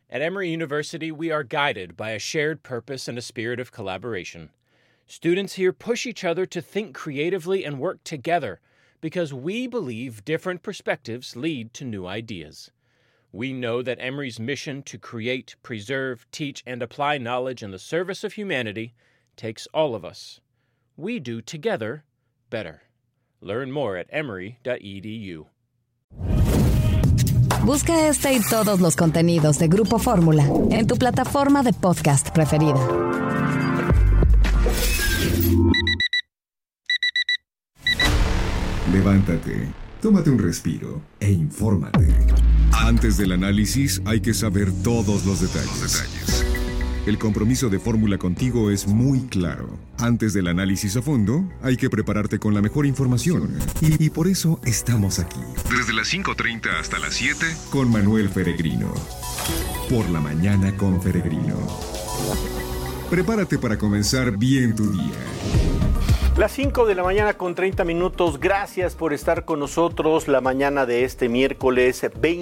At Emory University, we are guided by a shared purpose and a spirit of collaboration. Students here push each other to think creatively and work together because we believe different perspectives lead to new ideas. We know that Emory's mission to create, preserve, teach, and apply knowledge in the service of humanity takes all of us. We do together better. Learn more at emory.edu. Busca este y todos los contenidos de Grupo Fórmula en tu plataforma de podcast preferida. Levántate, tómate un respiro e infórmate. Antes del análisis hay que saber todos los detalles. El compromiso de Fórmula contigo es muy claro. Antes del análisis a fondo, hay que prepararte con la mejor información. Y por eso estamos aquí. Desde las 5:30 hasta las 7, con Manuel Feregrino. Por la mañana con Feregrino. Prepárate para comenzar bien tu día. Las 5 de la mañana con 30 minutos. Gracias por estar con nosotros la mañana de este miércoles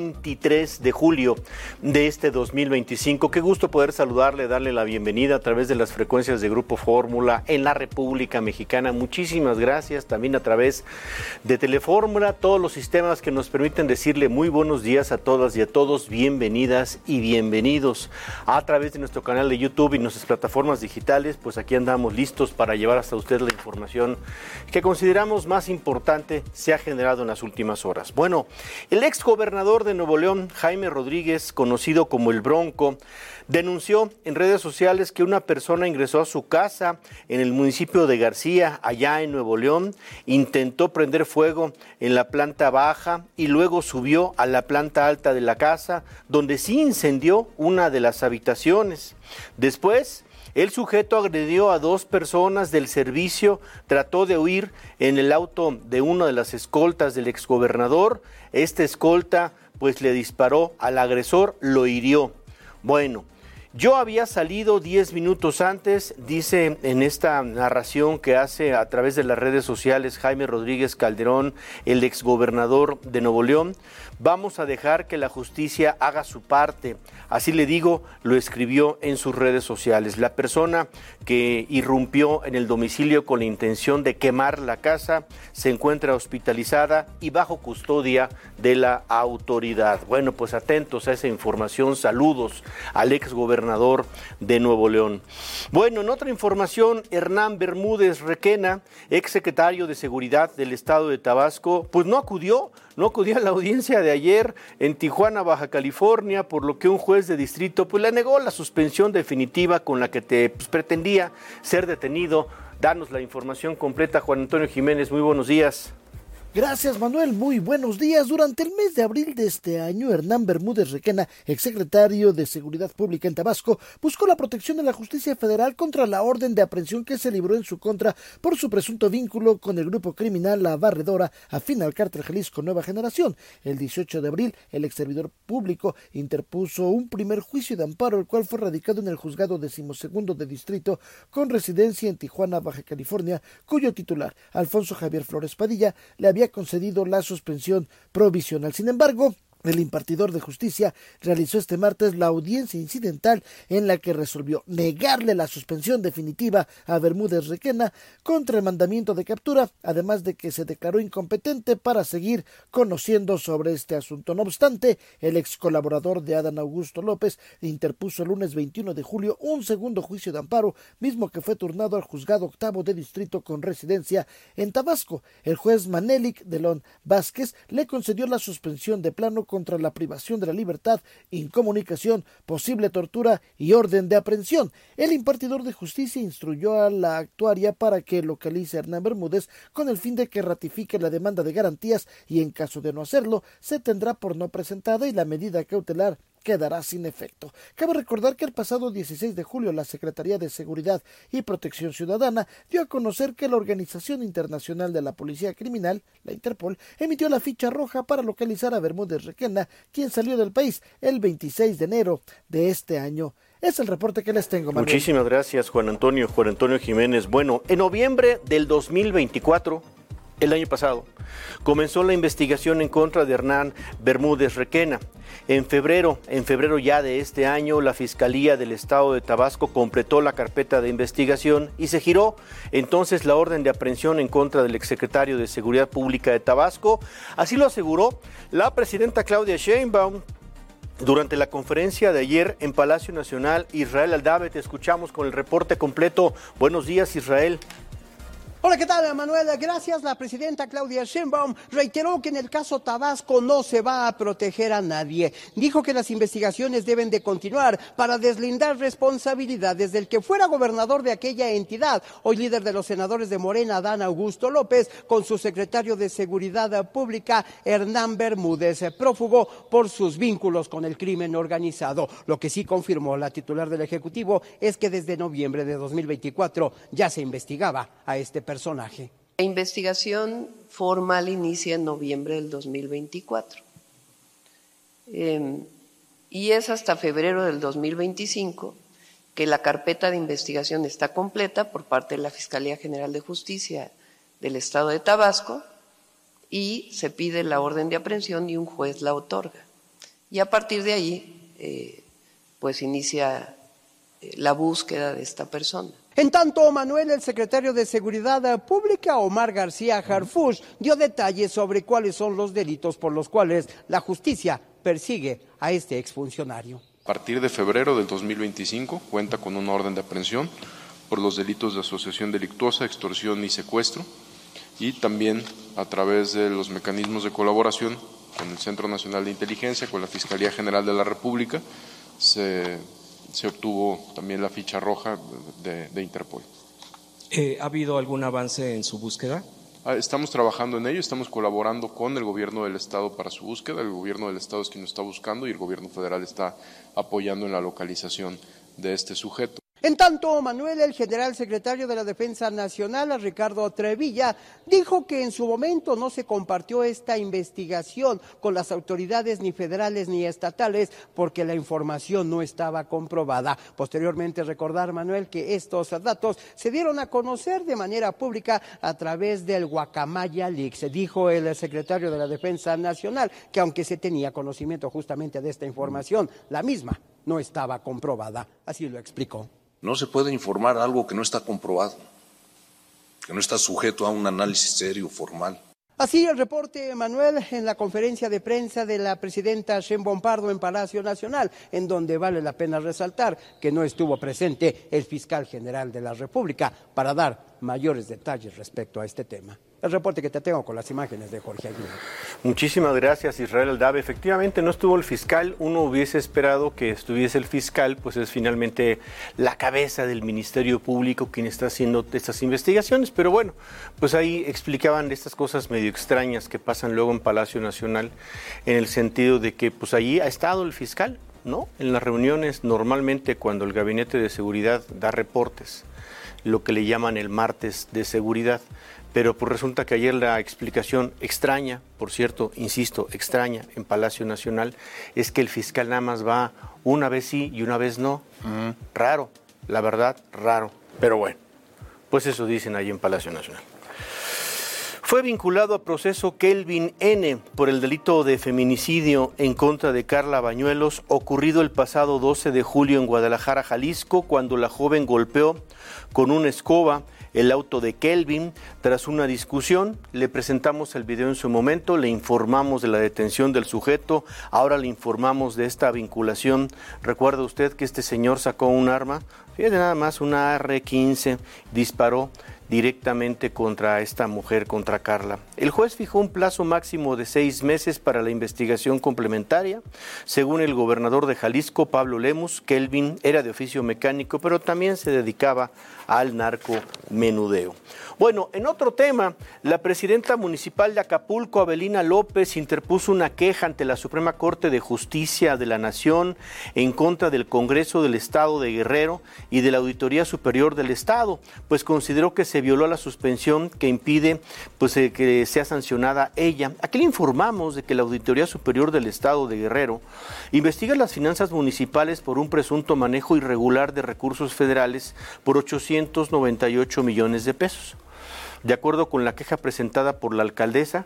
23 de julio de este 2025. Qué gusto poder saludarle, darle la bienvenida a través de las frecuencias de Grupo Fórmula en la República Mexicana. Muchísimas gracias también a través de Telefórmula, todos los sistemas que nos permiten decirle muy buenos días a todas y a todos. Bienvenidas y bienvenidos a través de nuestro canal de YouTube y nuestras plataformas digitales. Pues aquí andamos listos para llevar hasta usted la información que consideramos más importante se ha generado en las últimas horas. Bueno, el ex gobernador de Nuevo León, Jaime Rodríguez, conocido como el Bronco, denunció en redes sociales que una persona ingresó a su casa en el municipio de García, allá en Nuevo León, intentó prender fuego en la planta baja y luego subió a la planta alta de la casa, donde sí incendió una de las habitaciones. Después, el sujeto agredió a 2 personas del servicio, trató de huir en el auto de una de las escoltas del exgobernador. Este escolta pues le disparó al agresor, lo hirió. Bueno, yo había salido 10 minutos antes, dice en esta narración que hace a través de las redes sociales Jaime Rodríguez Calderón, el exgobernador de Nuevo León. Vamos a dejar que la justicia haga su parte. Así le digo, lo escribió en sus redes sociales. La persona que irrumpió en el domicilio con la intención de quemar la casa se encuentra hospitalizada y bajo custodia de la autoridad. Bueno, pues atentos a esa información. Saludos al exgobernador de Nuevo León. Bueno, en otra información, Hernán Bermúdez Requena, exsecretario de Seguridad del Estado de Tabasco, pues no acudió a la audiencia de ayer en Tijuana, Baja California, por lo que un juez de distrito pues le negó la suspensión definitiva con la que pretendía ser detenido. Danos la información completa, Juan Antonio Jiménez, muy buenos días. Gracias, Manuel. Muy buenos días. Durante el mes de abril de este año, Hernán Bermúdez Requena, exsecretario de Seguridad Pública en Tabasco, buscó la protección de la justicia federal contra la orden de aprehensión que se libró en su contra por su presunto vínculo con el grupo criminal La Barredora, afín al cártel Jalisco Nueva Generación. El 18 de abril, el exservidor público interpuso un primer juicio de amparo, el cual fue radicado en el juzgado 12º de distrito con residencia en Tijuana, Baja California, cuyo titular, Alfonso Javier Flores Padilla, le había concedido la suspensión provisional. Sin embargo, el impartidor de justicia realizó este martes la audiencia incidental en la que resolvió negarle la suspensión definitiva a Bermúdez Requena contra el mandamiento de captura, además de que se declaró incompetente para seguir conociendo sobre este asunto. No obstante, el ex colaborador de Adán Augusto López interpuso el lunes 21 de julio un segundo juicio de amparo, mismo que fue turnado al juzgado 8º de distrito con residencia en Tabasco. El juez Manelik Delón Vázquez le concedió la suspensión de plano contra la privación de la libertad, incomunicación, posible tortura y orden de aprehensión. El impartidor de justicia instruyó a la actuaria para que localice a Hernán Bermúdez con el fin de que ratifique la demanda de garantías y en caso de no hacerlo, se tendrá por no presentada y la medida cautelar quedará sin efecto. Cabe recordar que el pasado 16 de julio la Secretaría de Seguridad y Protección Ciudadana dio a conocer que la Organización Internacional de la Policía Criminal, la Interpol, emitió la ficha roja para localizar a Bermúdez Requena, quien salió del país el 26 de enero de este año. Es el reporte que les tengo, Manuel. Muchísimas gracias, Juan Antonio Jiménez. Bueno, en noviembre del 2024, El año pasado comenzó la investigación en contra de Hernán Bermúdez Requena. En febrero ya de este año, la Fiscalía del Estado de Tabasco completó la carpeta de investigación y se giró entonces la orden de aprehensión en contra del exsecretario de Seguridad Pública de Tabasco. Así lo aseguró la presidenta Claudia Sheinbaum durante la conferencia de ayer en Palacio Nacional. Israel Aldave, te escuchamos con el reporte completo. Buenos días, Israel. Hola, ¿qué tal, Manuel? Gracias. La presidenta Claudia Sheinbaum reiteró que en el caso Tabasco no se va a proteger a nadie. Dijo que las investigaciones deben de continuar para deslindar responsabilidades del que fuera gobernador de aquella entidad, hoy líder de los senadores de Morena, Adán Augusto López, con su secretario de Seguridad Pública, Hernán Bermúdez, prófugo por sus vínculos con el crimen organizado. Lo que sí confirmó la titular del Ejecutivo es que desde noviembre de 2024 ya se investigaba a este personaje. La investigación formal inicia en noviembre del 2024 y es hasta febrero del 2025 que la carpeta de investigación está completa por parte de la Fiscalía General de Justicia del Estado de Tabasco y se pide la orden de aprehensión y un juez la otorga. Y a partir de ahí, pues inicia la búsqueda de esta persona. En tanto, Manuel, el secretario de Seguridad Pública, Omar García Harfuch, dio detalles sobre cuáles son los delitos por los cuales la justicia persigue a este exfuncionario. A partir de febrero del 2025 cuenta con una orden de aprehensión por los delitos de asociación delictuosa, extorsión y secuestro, y también a través de los mecanismos de colaboración con el Centro Nacional de Inteligencia, con la Fiscalía General de la República, se obtuvo también la ficha roja de Interpol. ¿Ha habido algún avance en su búsqueda? Estamos trabajando en ello, estamos colaborando con el gobierno del Estado para su búsqueda. El gobierno del Estado es quien lo está buscando y el gobierno federal está apoyando en la localización de este sujeto. En tanto, Manuel, el general secretario de la Defensa Nacional, Ricardo Trevilla, dijo que en su momento no se compartió esta investigación con las autoridades ni federales ni estatales porque la información no estaba comprobada. Posteriormente, recordar, Manuel, que estos datos se dieron a conocer de manera pública a través del Guacamaya Leaks. Dijo el secretario de la Defensa Nacional que aunque se tenía conocimiento justamente de esta información, la misma no estaba comprobada. Así lo explicó. No se puede informar algo que no está comprobado, que no está sujeto a un análisis serio, formal. Así el reporte, Manuel, en la conferencia de prensa de la presidenta Sheinbaum Pardo en Palacio Nacional, en donde vale la pena resaltar que no estuvo presente el fiscal general de la República para dar mayores detalles respecto a este tema. El reporte que te tengo con las imágenes de Jorge Aguirre. Muchísimas gracias, Israel Aldave. Efectivamente, no estuvo el fiscal. Uno hubiese esperado que estuviese el fiscal, pues es finalmente la cabeza del Ministerio Público quien está haciendo estas investigaciones. Pero bueno, pues ahí explicaban estas cosas medio extrañas que pasan luego en Palacio Nacional, en el sentido de que pues allí ha estado el fiscal, ¿no? En las reuniones, normalmente cuando el Gabinete de Seguridad da reportes, lo que le llaman el martes de seguridad. Pero pues resulta que ayer la explicación extraña, por cierto, insisto, extraña en Palacio Nacional, es que el fiscal nada más va una vez sí y una vez no. Raro, la verdad, raro. Pero bueno, pues eso dicen ahí en Palacio Nacional. Fue vinculado a proceso Kelvin N. por el delito de feminicidio en contra de Carla Bañuelos, ocurrido el pasado 12 de julio en Guadalajara, Jalisco, cuando la joven golpeó con una escoba el auto de Kelvin. Tras una discusión, le presentamos el video en su momento, le informamos de la detención del sujeto, ahora le informamos de esta vinculación. ¿Recuerda usted que este señor sacó un arma? Fíjate nada más, una AR-15, disparó directamente contra esta mujer, contra Carla. El juez fijó un plazo máximo de 6 meses para la investigación complementaria. Según el gobernador de Jalisco, Pablo Lemus, Kelvin era de oficio mecánico, pero también se dedicaba al narcomenudeo. Bueno, en otro tema, la presidenta municipal de Acapulco, Avelina López, interpuso una queja ante la Suprema Corte de Justicia de la Nación en contra del Congreso del Estado de Guerrero y de la Auditoría Superior del Estado, pues consideró que se violó la suspensión que impide que sea sancionada ella. Aquí le informamos de que la Auditoría Superior del Estado de Guerrero investiga las finanzas municipales por un presunto manejo irregular de recursos federales por 898 millones de pesos. De acuerdo con la queja presentada por la alcaldesa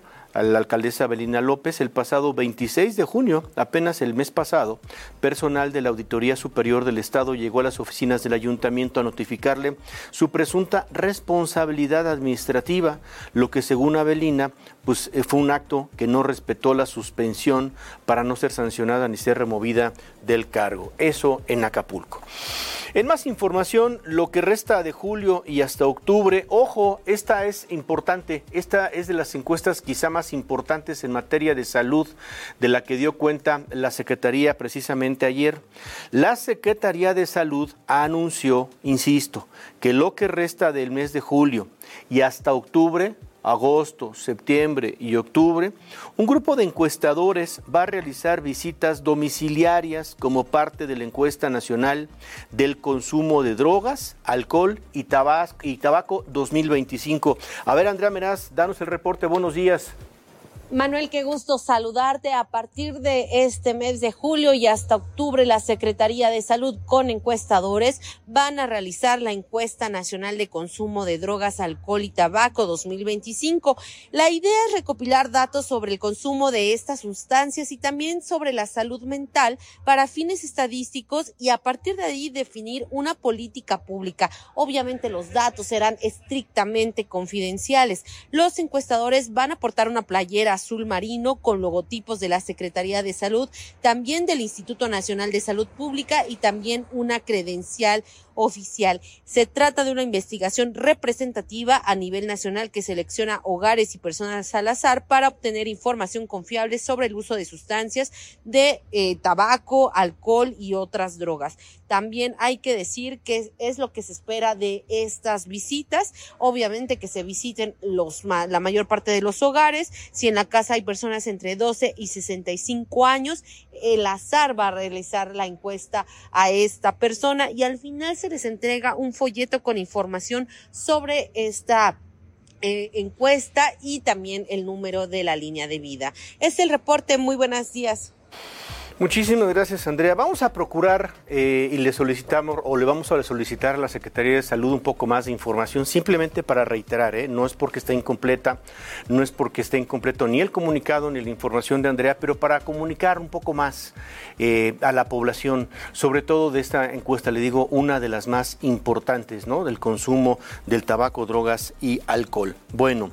Belina López, el pasado 26 de junio, apenas el mes pasado, personal de la Auditoría Superior del Estado llegó a las oficinas del ayuntamiento a notificarle su presunta responsabilidad administrativa, lo que según Avelina, pues fue un acto que no respetó la suspensión para no ser sancionada ni ser removida del cargo. Eso en Acapulco. En más información, lo que resta de julio y hasta octubre, ojo, esta es importante, esta es de las encuestas quizá más importantes en materia de salud, de la que dio cuenta la Secretaría precisamente ayer. La Secretaría de Salud anunció, insisto, que lo que resta del mes de julio y hasta octubre, agosto, septiembre y octubre, un grupo de encuestadores va a realizar visitas domiciliarias como parte de la encuesta nacional del consumo de drogas, alcohol y tabaco 2025. A ver, Andrea Meraz, danos el reporte. Buenos días. Manuel, qué gusto saludarte. A partir de este mes de julio y hasta octubre, la Secretaría de Salud con encuestadores van a realizar la encuesta nacional de consumo de drogas, alcohol y tabaco 2025. La idea es recopilar datos sobre el consumo de estas sustancias y también sobre la salud mental para fines estadísticos y a partir de ahí definir una política pública. Obviamente los datos serán estrictamente confidenciales. Los encuestadores van a portar una playera azul marino con logotipos de la Secretaría de Salud, también del Instituto Nacional de Salud Pública y también una credencial oficial. Se trata de una investigación representativa a nivel nacional que selecciona hogares y personas al azar para obtener información confiable sobre el uso de sustancias de tabaco, alcohol y otras drogas. También hay que decir que es lo que se espera de estas visitas, obviamente que se visiten la mayor parte de los hogares. Si en la casa hay personas entre 12 y 65 años, el azar va a realizar la encuesta a esta persona y al final se les entrega un folleto con información sobre esta encuesta y también el número de la línea de vida. Es el reporte. Muy buenos días. Muchísimas gracias, Andrea. Vamos a procurar y le vamos a solicitar a la Secretaría de Salud un poco más de información, simplemente para reiterar, no es porque esté incompleta, no es porque esté incompleto ni el comunicado ni la información de Andrea, pero para comunicar un poco más a la población, sobre todo de esta encuesta, le digo, una de las más importantes, ¿no? Del consumo del tabaco, drogas y alcohol. Bueno,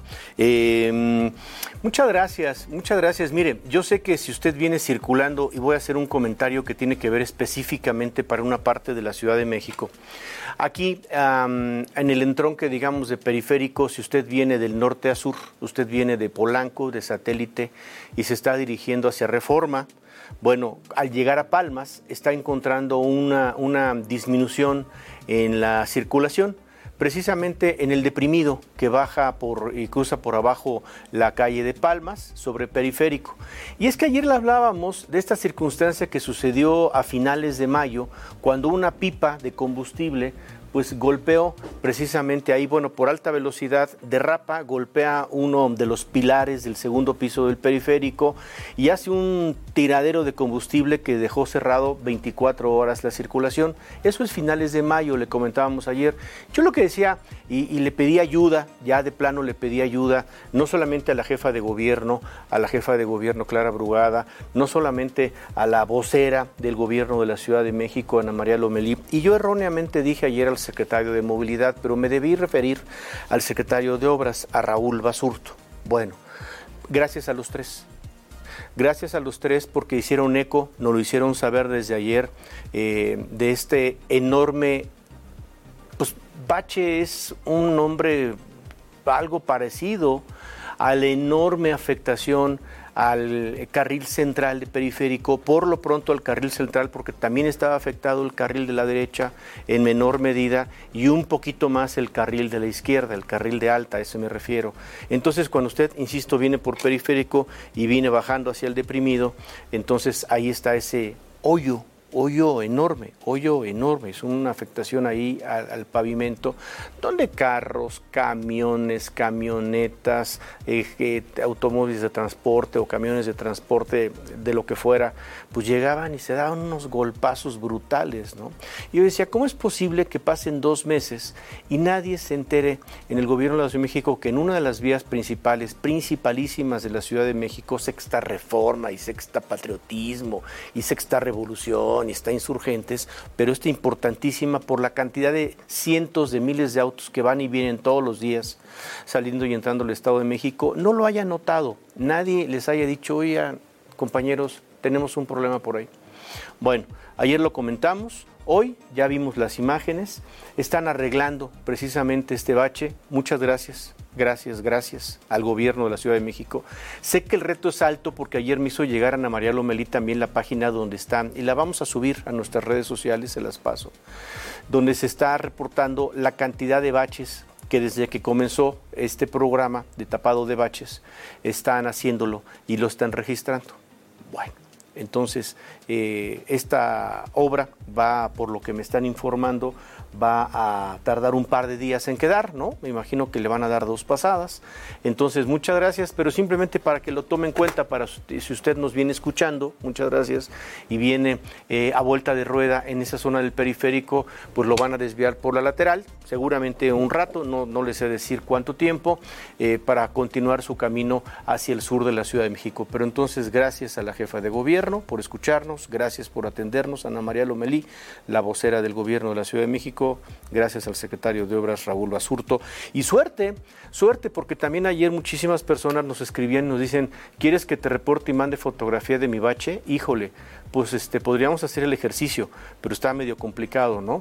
muchas gracias. Mire, yo sé que si usted viene circulando, y voy a hacer un comentario que tiene que ver específicamente para una parte de la Ciudad de México. Aquí, en el entronque, digamos, de Periférico, si usted viene del norte a sur, usted viene de Polanco, de Satélite, y se está dirigiendo hacia Reforma, bueno, al llegar a Palmas, está encontrando una disminución en la circulación, precisamente en el deprimido que baja y cruza por abajo la calle de Palmas sobre Periférico. Y es que ayer le hablábamos de esta circunstancia que sucedió a finales de mayo, cuando una pipa de combustible pues golpeó precisamente ahí, bueno, por alta velocidad, derrapa, golpea uno de los pilares del segundo piso del Periférico y hace un tiradero de combustible que dejó cerrado 24 horas la circulación. Eso es finales de mayo, le comentábamos ayer. Yo lo que decía, y le pedí ayuda, ya de plano le pedí ayuda, no solamente a la jefa de gobierno Clara Brugada, no solamente a la vocera del gobierno de la Ciudad de México, Ana María Lomelí, y yo erróneamente dije ayer al secretario de Movilidad, pero me debí referir al secretario de Obras, a Raúl Basurto. Bueno, gracias a los tres. Gracias a los tres porque hicieron eco, nos lo hicieron saber desde ayer, de este enorme, pues bache es un nombre algo parecido a la enorme afectación al carril central de Periférico, por lo pronto al carril central, porque también estaba afectado el carril de la derecha en menor medida y un poquito más el carril de la izquierda, el carril de alta, a eso me refiero. Entonces, cuando usted, insisto, viene por Periférico y viene bajando hacia el deprimido, entonces ahí está ese hoyo hoyo enorme, es una afectación ahí al pavimento, donde carros, camiones, camionetas, automóviles de transporte o camiones de transporte de lo que fuera, pues llegaban y se daban unos golpazos brutales, ¿no? Y yo decía, ¿cómo es posible que pasen 2 meses y nadie se entere en el gobierno de la Ciudad de México que en una de las vías principalísimas de la Ciudad de México, Sexta Reforma y Sexta Patriotismo y Sexta Revolución y está Insurgentes, pero está importantísima por la cantidad de cientos de miles de autos que van y vienen todos los días saliendo y entrando al Estado de México, no lo haya notado, nadie les haya dicho, oigan, compañeros, tenemos un problema por ahí. Bueno, ayer lo comentamos, hoy ya vimos las imágenes, están arreglando precisamente este bache, muchas gracias al gobierno de la Ciudad de México. Sé que el reto es alto porque ayer me hizo llegar Ana María Lomelí también la página donde están y la vamos a subir a nuestras redes sociales, se las paso, donde se está reportando la cantidad de baches que desde que comenzó este programa de tapado de baches están haciéndolo y lo están registrando. Bueno, entonces esta obra va, por lo que me están informando, va a tardar un par de días en quedar, ¿no? Me imagino que le van a dar 2 pasadas. Entonces, muchas gracias, pero simplemente para que lo tome en cuenta, para si usted nos viene escuchando, muchas gracias, y viene a vuelta de rueda en esa zona del periférico, pues lo van a desviar por la lateral, seguramente un rato, no les sé decir cuánto tiempo, para continuar su camino hacia el sur de la Ciudad de México. Pero entonces, gracias a la jefa de gobierno por escucharnos, gracias por atendernos, Ana María Lomelí, la vocera del gobierno de la Ciudad de México, gracias al secretario de Obras, Raúl Basurto, y suerte, porque también ayer muchísimas personas nos escribían y nos dicen, ¿quieres que te reporte y mande fotografía de mi bache? Híjole, pues podríamos hacer el ejercicio, pero está medio complicado, ¿no?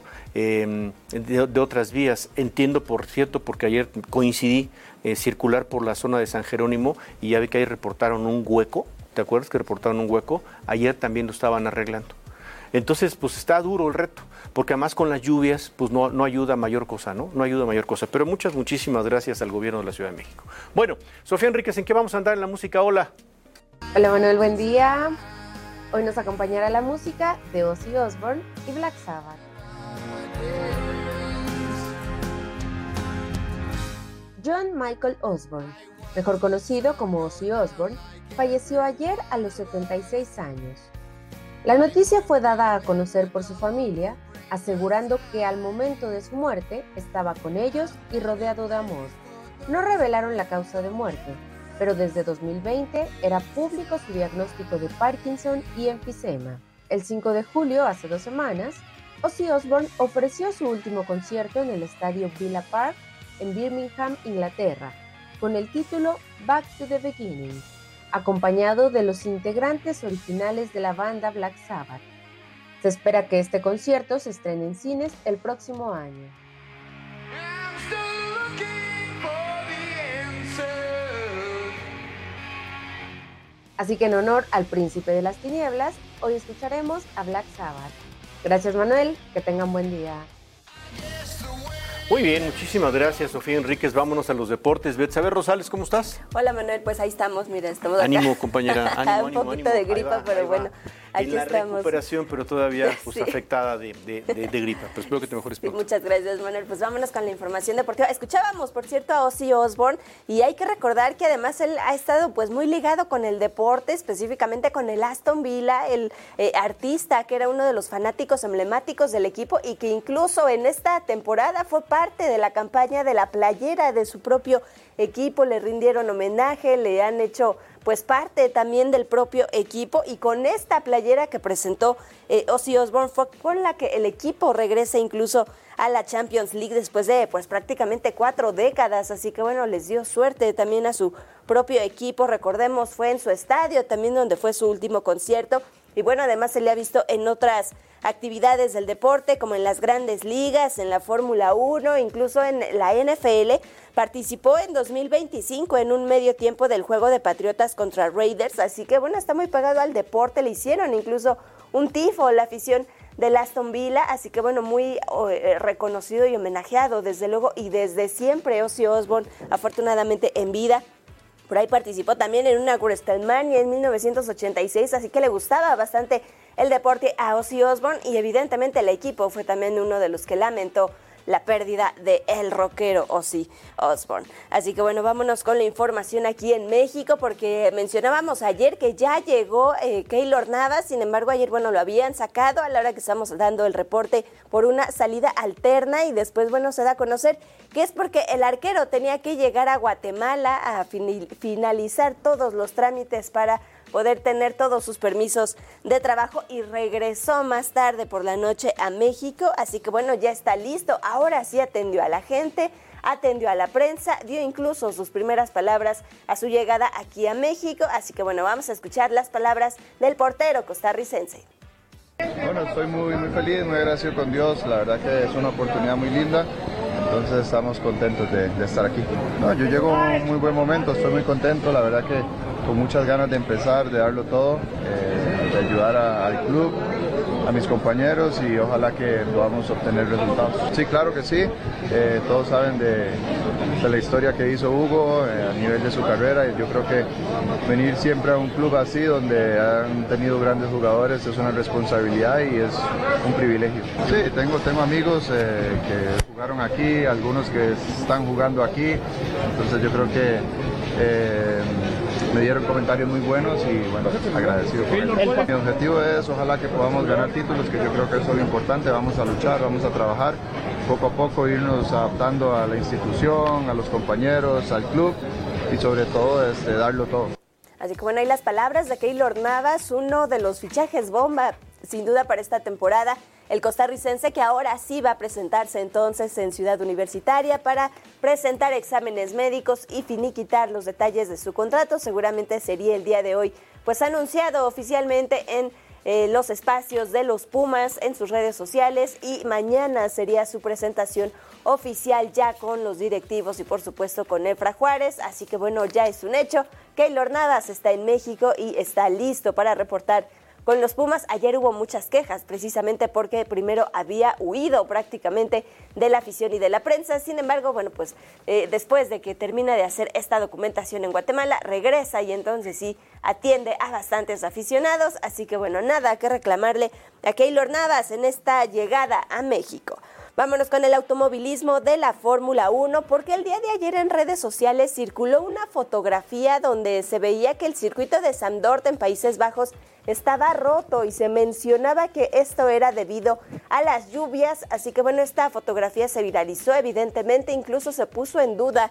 De otras vías, entiendo, por cierto, porque ayer coincidí circular por la zona de San Jerónimo y ya vi que ahí reportaron un hueco, ¿te acuerdas que reportaron un hueco? Ayer también lo estaban arreglando. Entonces, pues está duro el reto, porque además con las lluvias, pues no ayuda mayor cosa, ¿no? No ayuda mayor cosa, pero muchísimas gracias al gobierno de la Ciudad de México. Bueno, Sofía Enríquez, ¿en qué vamos a andar en la música? Hola. Hola Manuel, buen día. Hoy nos acompañará la música de Ozzy Osbourne y Black Sabbath. John Michael Osbourne, mejor conocido como Ozzy Osbourne, falleció ayer a los 76 años. La noticia fue dada a conocer por su familia, asegurando que al momento de su muerte estaba con ellos y rodeado de amor. No revelaron la causa de muerte, pero desde 2020 era público su diagnóstico de Parkinson y enfisema. El 5 de julio, hace 2 semanas, Ozzy Osbourne ofreció su último concierto en el estadio Villa Park en Birmingham, Inglaterra, con el título Back to the Beginning, acompañado de los integrantes originales de la banda Black Sabbath. Se espera que este concierto se estrene en cines el próximo año. Así que en honor al príncipe de las tinieblas, hoy escucharemos a Black Sabbath. Gracias Manuel, que tengan buen día. Muy bien, muchísimas gracias, Sofía Enríquez. Vámonos a los deportes. Betsabe Rosales, ¿cómo estás? Hola, Manuel, pues ahí estamos, mira, estamos acá. Ánimo, compañera, ánimo, un poquito de gripa, pero bueno, aquí estamos. En la recuperación, pero todavía pues, sí, afectada de gripa. Pero espero que te mejores pronto. Muchas gracias, Manuel. Pues vámonos con la información deportiva. Escuchábamos, por cierto, a Ozzy Osbourne, y hay que recordar que además él ha estado pues muy ligado con el deporte, específicamente con el Aston Villa, el artista que era uno de los fanáticos emblemáticos del equipo y que incluso en esta temporada fue parte de la campaña de la playera de su propio equipo, le rindieron homenaje, le han hecho pues parte también del propio equipo, y con esta playera que presentó Ozzy Osbourne fue con la que el equipo regresa incluso a la Champions League después de pues prácticamente 4 décadas, así que bueno, les dio suerte también a su propio equipo. Recordemos, fue en su estadio también donde fue su último concierto, y bueno, además se le ha visto en otras actividades del deporte, como en las grandes ligas, en la Fórmula 1, incluso en la NFL. Participó en 2025 en un medio tiempo del juego de Patriotas contra Raiders, así que bueno, está muy pegado al deporte, le hicieron incluso un tifo la afición del Aston Villa, así que bueno, muy reconocido y homenajeado desde luego, y desde siempre Ozzy Osbourne, afortunadamente en vida. Por ahí participó también en una WrestleMania en 1986, así que le gustaba bastante el deporte a Ozzy Osbourne y evidentemente el equipo fue también uno de los que lamentó la pérdida de el rockero Ozzy Osbourne. Así que bueno, vámonos con la información aquí en México, porque mencionábamos ayer que ya llegó Keylor Navas. Sin embargo, ayer, bueno, lo habían sacado a la hora que estamos dando el reporte por una salida alterna, y después, bueno, se da a conocer que es porque el arquero tenía que llegar a Guatemala a finalizar todos los trámites para poder tener todos sus permisos de trabajo, y regresó más tarde por la noche a México. Así que bueno, ya está listo. Ahora sí atendió a la gente, atendió a la prensa, dio incluso sus primeras palabras a su llegada aquí a México. Así que bueno, vamos a escuchar las palabras del portero costarricense. Bueno, estoy muy feliz, muy agradecido con Dios. La verdad que es una oportunidad muy linda. Entonces estamos contentos de estar aquí. No, yo llego a un muy buen momento, estoy muy contento. La verdad que con muchas ganas de empezar, de darlo todo, de ayudar al club, a mis compañeros, y ojalá que podamos obtener resultados. Sí, claro que sí. Todos saben de la historia que hizo Hugo a nivel de su carrera, y yo creo que venir siempre a un club así donde han tenido grandes jugadores es una responsabilidad y es un privilegio. Sí, tengo amigos que jugaron aquí, algunos que están jugando aquí, entonces yo creo que me dieron comentarios muy buenos y bueno, agradecido por eso. Mi objetivo es ojalá que podamos ganar títulos, que yo creo que eso es lo importante. Vamos a luchar, vamos a trabajar, poco a poco irnos adaptando a la institución, a los compañeros, al club, y sobre todo darlo todo. Así que bueno, ahí las palabras de Keylor Navas, uno de los fichajes bomba sin duda para esta temporada, el costarricense, que ahora sí va a presentarse entonces en Ciudad Universitaria para presentar exámenes médicos y finiquitar los detalles de su contrato. Seguramente sería el día de hoy pues anunciado oficialmente en los espacios de los Pumas, en sus redes sociales, y mañana sería su presentación oficial ya con los directivos y por supuesto con Efra Juárez. Así que bueno, ya es un hecho. Keylor Navas está en México y está listo para reportar con los Pumas. Ayer hubo muchas quejas precisamente porque primero había huido prácticamente de la afición y de la prensa. Sin embargo, bueno, pues después de que termina de hacer esta documentación en Guatemala, regresa y entonces sí atiende a bastantes aficionados. Así que bueno, nada que reclamarle a Keylor Navas en esta llegada a México. Vámonos con el automovilismo de la Fórmula 1, porque el día de ayer en redes sociales circuló una fotografía donde se veía que el circuito de Zandvoort en Países Bajos estaba roto y se mencionaba que esto era debido a las lluvias. Así que bueno, esta fotografía se viralizó evidentemente, incluso se puso en duda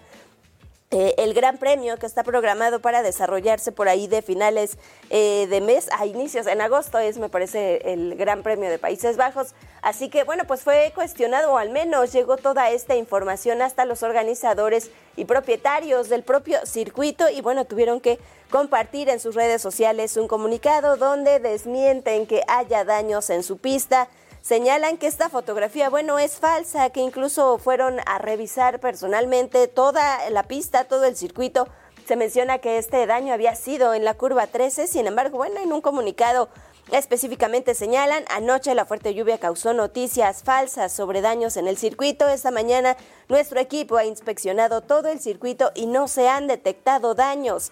el Gran Premio que está programado para desarrollarse por ahí de finales de mes a inicios en agosto, me parece el Gran Premio de Países Bajos. Así que bueno, pues fue cuestionado, o al menos llegó toda esta información hasta los organizadores y propietarios del propio circuito, y bueno, tuvieron que compartir en sus redes sociales un comunicado donde desmienten que haya daños en su pista. Señalan que esta fotografía, bueno, es falsa, que incluso fueron a revisar personalmente toda la pista, todo el circuito. Se menciona que este daño había sido en la curva 13, sin embargo, bueno, en un comunicado específicamente señalan: anoche la fuerte lluvia causó noticias falsas sobre daños en el circuito. Esta mañana nuestro equipo ha inspeccionado todo el circuito y no se han detectado daños.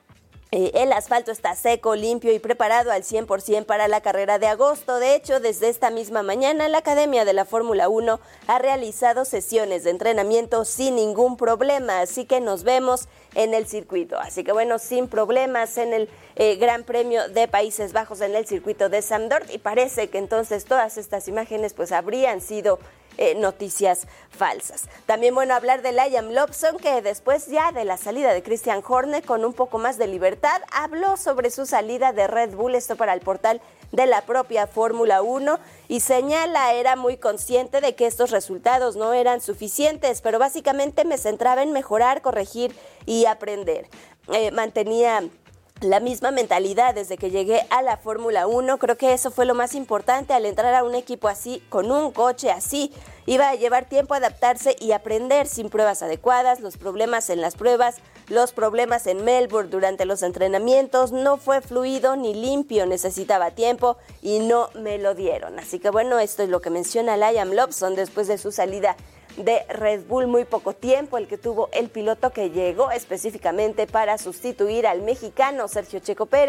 El asfalto está seco, limpio y preparado al 100% para la carrera de agosto. De hecho, desde esta misma mañana, la Academia de la Fórmula 1 ha realizado sesiones de entrenamiento sin ningún problema, así que nos vemos en el circuito. Así que bueno, sin problemas en el Gran Premio de Países Bajos, en el circuito de Zandvoort, y parece que entonces todas estas imágenes pues habrían sido noticias falsas. También bueno, hablar de Liam Lawson, que después ya de la salida de Christian Horner con un poco más de libertad, habló sobre su salida de Red Bull, esto para el portal de la propia Fórmula 1, y señala: era muy consciente de que estos resultados no eran suficientes, pero básicamente me centraba en mejorar, corregir y aprender. Mantenía la misma mentalidad desde que llegué a la Fórmula 1. Creo que eso fue lo más importante al entrar a un equipo así, con un coche así. Iba a llevar tiempo a adaptarse y aprender sin pruebas adecuadas, los problemas en las pruebas, los problemas en Melbourne durante los entrenamientos. No fue fluido ni limpio, necesitaba tiempo y no me lo dieron. Así que bueno, esto es lo que menciona Liam Lawson después de su salida de Red Bull. Muy poco tiempo el que tuvo el piloto que llegó específicamente para sustituir al mexicano Sergio Checo Pérez,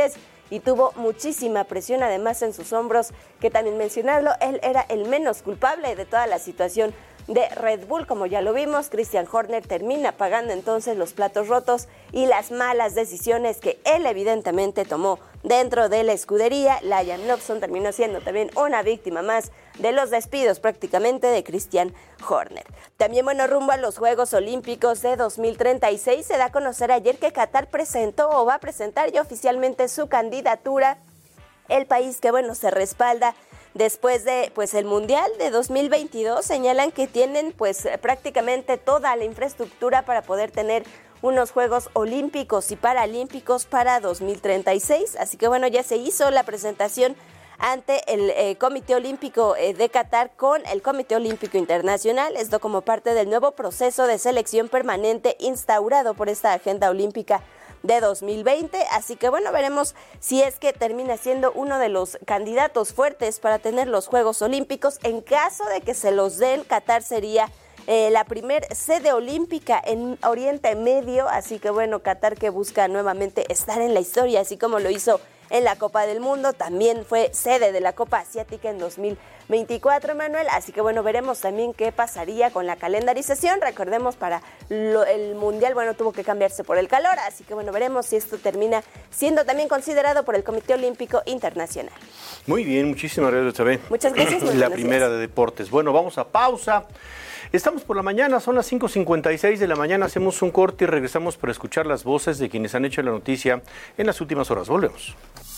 y tuvo muchísima presión además en sus hombros, que también mencionarlo, él era el menos culpable de toda la situación de Red Bull. Como ya lo vimos, Christian Horner termina pagando entonces los platos rotos y las malas decisiones que él evidentemente tomó dentro de la escudería. Liam Lawson terminó siendo también una víctima más de los despidos prácticamente de Christian Horner. También, bueno, rumbo a los Juegos Olímpicos de 2036, se da a conocer ayer que Qatar presentó o va a presentar ya oficialmente su candidatura. El país que, bueno, se respalda después de el Mundial de 2022, señalan que tienen prácticamente toda la infraestructura para poder tener unos Juegos Olímpicos y Paralímpicos para 2036. Así que bueno, ya se hizo la presentación ante el Comité Olímpico de Qatar con el Comité Olímpico Internacional, esto como parte del nuevo proceso de selección permanente instaurado por esta agenda olímpica de 2020, así que bueno, veremos si es que termina siendo uno de los candidatos fuertes para tener los Juegos Olímpicos. En caso de que se los den, Qatar sería la primer sede olímpica en Oriente Medio, así que bueno, Qatar que busca nuevamente estar en la historia, así como lo hizo en la Copa del Mundo, también fue sede de la Copa Asiática en 2024, Manuel, así que bueno, veremos también qué pasaría con la calendarización. Recordemos, para el Mundial, bueno, tuvo que cambiarse por el calor, así que bueno, veremos si esto termina siendo también considerado por el Comité Olímpico Internacional. Muy bien, muchísimas gracias, Isabel. Muchas gracias. La primera de deportes. Bueno, vamos a pausa. Estamos por la mañana, son las 5:56 de la mañana, hacemos un corte y regresamos para escuchar las voces de quienes han hecho la noticia en las últimas horas. Volvemos.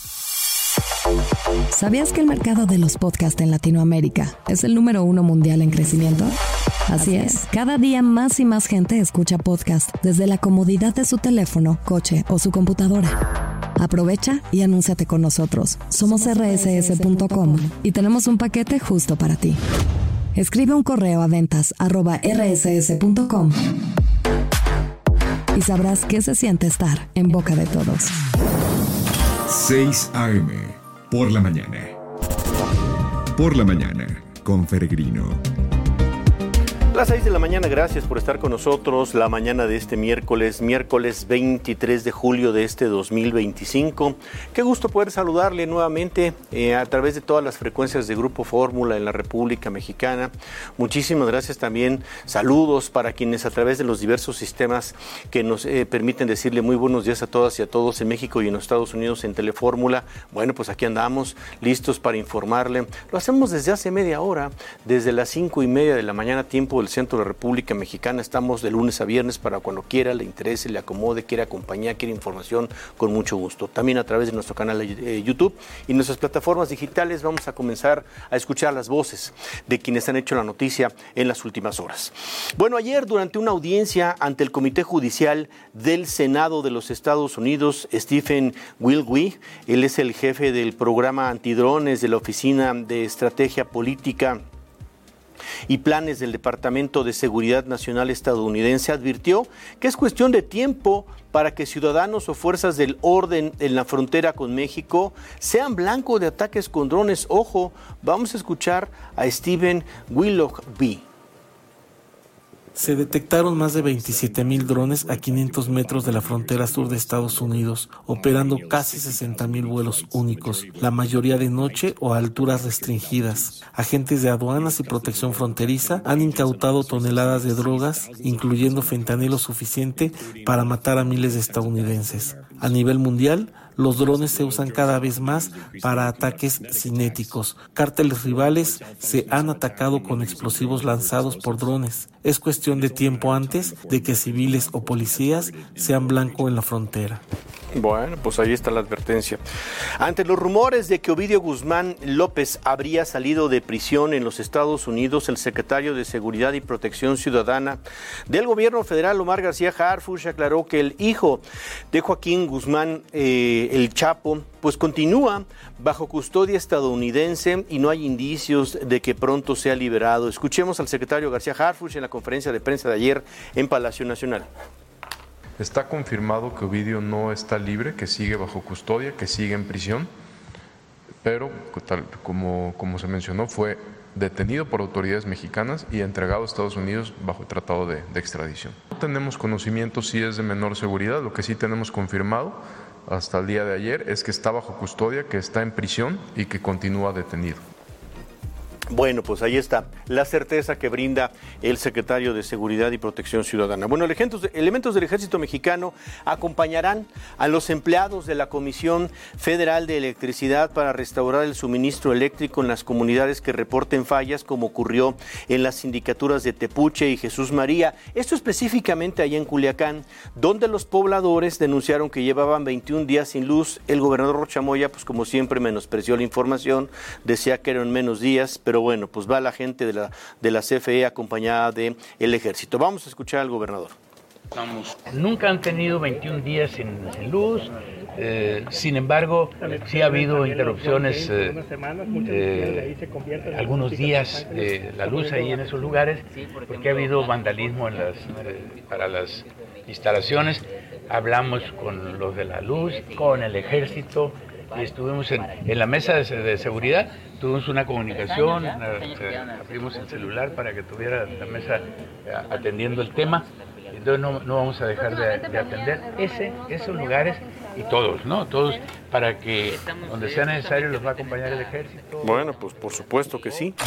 ¿Sabías que el mercado de los podcasts en Latinoamérica es el número 1 mundial en crecimiento? Así es, cada día más y más gente escucha podcast desde la comodidad de su teléfono, coche o su computadora. Aprovecha y anúnciate con nosotros. Somos rss.com y tenemos un paquete justo para ti. Escribe un correo a ventas@rss.com y sabrás qué se siente estar en boca de todos. 6 AM, por la mañana. Por la mañana, con Peregrino. Las 6 de la mañana, gracias por estar con nosotros la mañana de este miércoles 23 de julio de este 2025. Qué gusto poder saludarle nuevamente a través de todas las frecuencias de Grupo Fórmula en la República Mexicana. Muchísimas gracias también, saludos para quienes a través de los diversos sistemas que nos permiten decirle muy buenos días a todas y a todos en México y en los Estados Unidos en Telefórmula. Bueno, pues aquí andamos, listos para informarle. Lo hacemos desde hace media hora, desde las 5:30 de la mañana, tiempo del centro de la República Mexicana. Estamos de lunes a viernes para cuando quiera, le interese, le acomode, quiera compañía, quiera información, con mucho gusto. También a través de nuestro canal de YouTube y nuestras plataformas digitales vamos a comenzar a escuchar las voces de quienes han hecho la noticia en las últimas horas. Bueno, ayer durante una audiencia ante el Comité Judicial del Senado de los Estados Unidos, Stephen Wilgwe, él es el jefe del programa antidrones de la Oficina de Estrategia Política y Planes del Departamento de Seguridad Nacional estadounidense, advirtió que es cuestión de tiempo para que ciudadanos o fuerzas del orden en la frontera con México sean blanco de ataques con drones. Ojo, vamos a escuchar a Stephen Willoughby. Se detectaron más de 27,000 drones a 500 metros de la frontera sur de Estados Unidos, operando casi 60,000 vuelos únicos, la mayoría de noche o a alturas restringidas. Agentes de aduanas y protección fronteriza han incautado toneladas de drogas, incluyendo fentanilo suficiente para matar a miles de estadounidenses. A nivel mundial, los drones se usan cada vez más para ataques cinéticos. Cárteles rivales se han atacado con explosivos lanzados por drones. Es cuestión de tiempo antes de que civiles o policías sean blanco en la frontera. Bueno, pues ahí está la advertencia. Ante los rumores de que Ovidio Guzmán López habría salido de prisión en los Estados Unidos, el secretario de Seguridad y Protección Ciudadana del gobierno federal, Omar García Harfuch, aclaró que el hijo de Joaquín Guzmán, el Chapo, pues continúa bajo custodia estadounidense y no hay indicios de que pronto sea liberado. Escuchemos al secretario García Harfuch en la conferencia de prensa de ayer en Palacio Nacional. Está confirmado que Ovidio no está libre, que sigue bajo custodia, que sigue en prisión, pero tal como se mencionó, fue detenido por autoridades mexicanas y entregado a Estados Unidos bajo tratado de extradición. No tenemos conocimiento si es de menor seguridad, lo que sí tenemos confirmado hasta el día de ayer es que está bajo custodia, que está en prisión y que continúa detenido. Bueno, pues ahí está la certeza que brinda el secretario de Seguridad y Protección Ciudadana. Bueno, elementos del Ejército Mexicano acompañarán a los empleados de la Comisión Federal de Electricidad para restaurar el suministro eléctrico en las comunidades que reporten fallas, como ocurrió en las sindicaturas de Tepuche y Jesús María. Esto específicamente allá en Culiacán, donde los pobladores denunciaron que llevaban 21 días sin luz. El gobernador Rocha Moya, pues como siempre, menospreció la información, decía que eran menos días, pero bueno, pues va la gente de la CFE acompañada del Ejército. Vamos a escuchar al gobernador. Nunca han tenido 21 días sin luz, sin embargo, sí ha habido interrupciones, algunos días de la luz ahí en esos lugares, porque ha habido vandalismo para las instalaciones. Hablamos con los de la luz, con el Ejército, y estuvimos en la mesa de seguridad, tuvimos una comunicación, abrimos el celular para que tuviera la mesa atendiendo el tema. Entonces no vamos a dejar de atender esos lugares y todos, ¿no? Todos, para que donde sea necesario los va a acompañar el Ejército. Bueno, pues por supuesto que sí.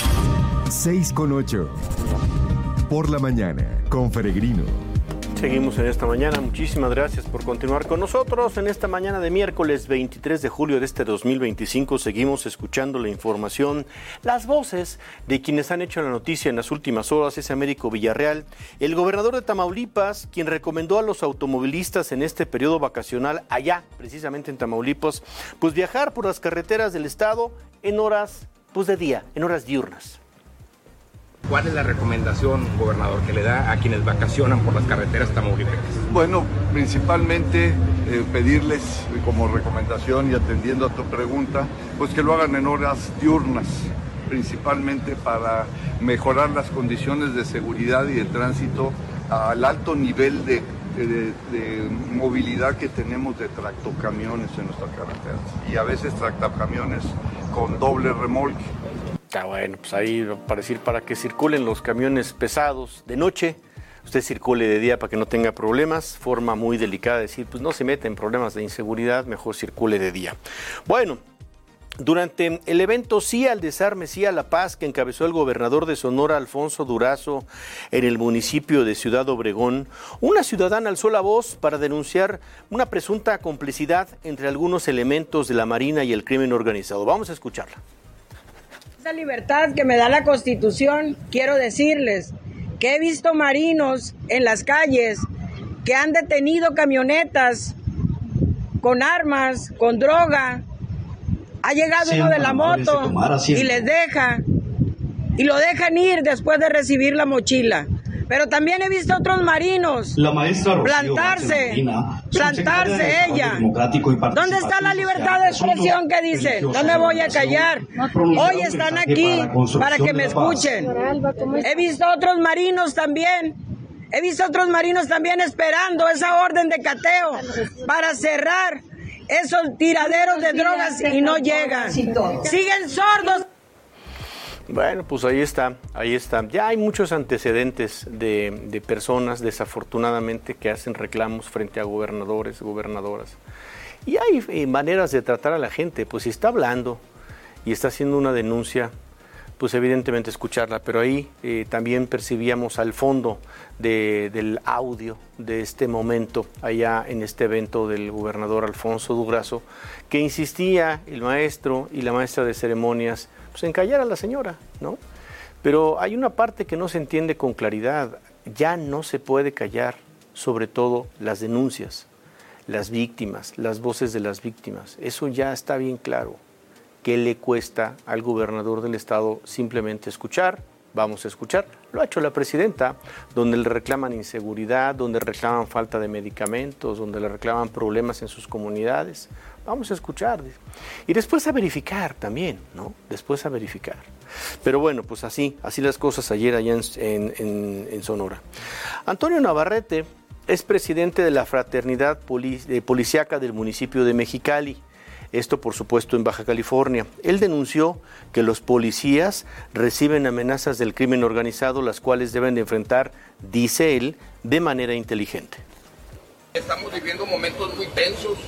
6:08. Por la mañana, con Peregrino. Seguimos en esta mañana. Muchísimas gracias por continuar con nosotros. En esta mañana de miércoles 23 de julio de este 2025 seguimos escuchando la información, las voces de quienes han hecho la noticia en las últimas horas. Es Américo Villarreal, el gobernador de Tamaulipas, quien recomendó a los automovilistas en este periodo vacacional allá, precisamente en Tamaulipas, pues viajar por las carreteras del estado en horas pues de día, en horas diurnas. ¿Cuál es la recomendación, gobernador, que le da a quienes vacacionan por las carreteras tamaulipecas? Bueno, principalmente pedirles como recomendación y atendiendo a tu pregunta, pues que lo hagan en horas diurnas, principalmente para mejorar las condiciones de seguridad y de tránsito al alto nivel de movilidad que tenemos de tractocamiones en nuestras carreteras y a veces tractocamiones con doble remolque. Está bueno, pues ahí para que circulen los camiones pesados de noche, usted circule de día para que no tenga problemas. Forma muy delicada de decir, pues no se mete en problemas de inseguridad, mejor circule de día. Bueno, durante el evento Sí al Desarme, Sí a la Paz, que encabezó el gobernador de Sonora, Alfonso Durazo, en el municipio de Ciudad Obregón, una ciudadana alzó la voz para denunciar una presunta complicidad entre algunos elementos de la Marina y el crimen organizado. Vamos a escucharla. Esa libertad que me da la Constitución, quiero decirles que he visto marinos en las calles que han detenido camionetas con armas, con droga. Ha llegado uno de la moto y les deja, y lo dejan ir después de recibir la mochila. Pero también he visto otros marinos plantarse ella. ¿Dónde está la libertad de expresión que dice? No me voy a callar. Hoy están aquí para que me escuchen. He visto otros marinos también. Esperando esa orden de cateo para cerrar esos tiraderos de drogas y no llegan. Siguen sordos. Bueno, pues ahí está. Ya hay muchos antecedentes de personas, desafortunadamente, que hacen reclamos frente a gobernadores, gobernadoras. Y hay maneras de tratar a la gente, pues si está hablando y está haciendo una denuncia, pues evidentemente escucharla, pero ahí también percibíamos al fondo del audio de este momento, allá en este evento del gobernador Alfonso Durazo, que insistía el maestro y la maestra de ceremonias, pues en callar a la señora, ¿no? Pero hay una parte que no se entiende con claridad. Ya no se puede callar, sobre todo las denuncias, las víctimas, las voces de las víctimas. Eso ya está bien claro. ¿Qué le cuesta al gobernador del estado simplemente escuchar? Vamos a escuchar. Lo ha hecho la presidenta, donde le reclaman inseguridad, donde reclaman falta de medicamentos, donde le reclaman problemas en sus comunidades. Vamos a escuchar. Y después a verificar también, ¿no? Después a verificar. Pero bueno, pues así las cosas ayer allá en Sonora. Antonio Navarrete es presidente de la Fraternidad Policíaca del municipio de Mexicali. Esto, por supuesto, en Baja California. Él denunció que los policías reciben amenazas del crimen organizado, las cuales deben de enfrentar, dice él, de manera inteligente. Estamos viviendo momentos muy tensos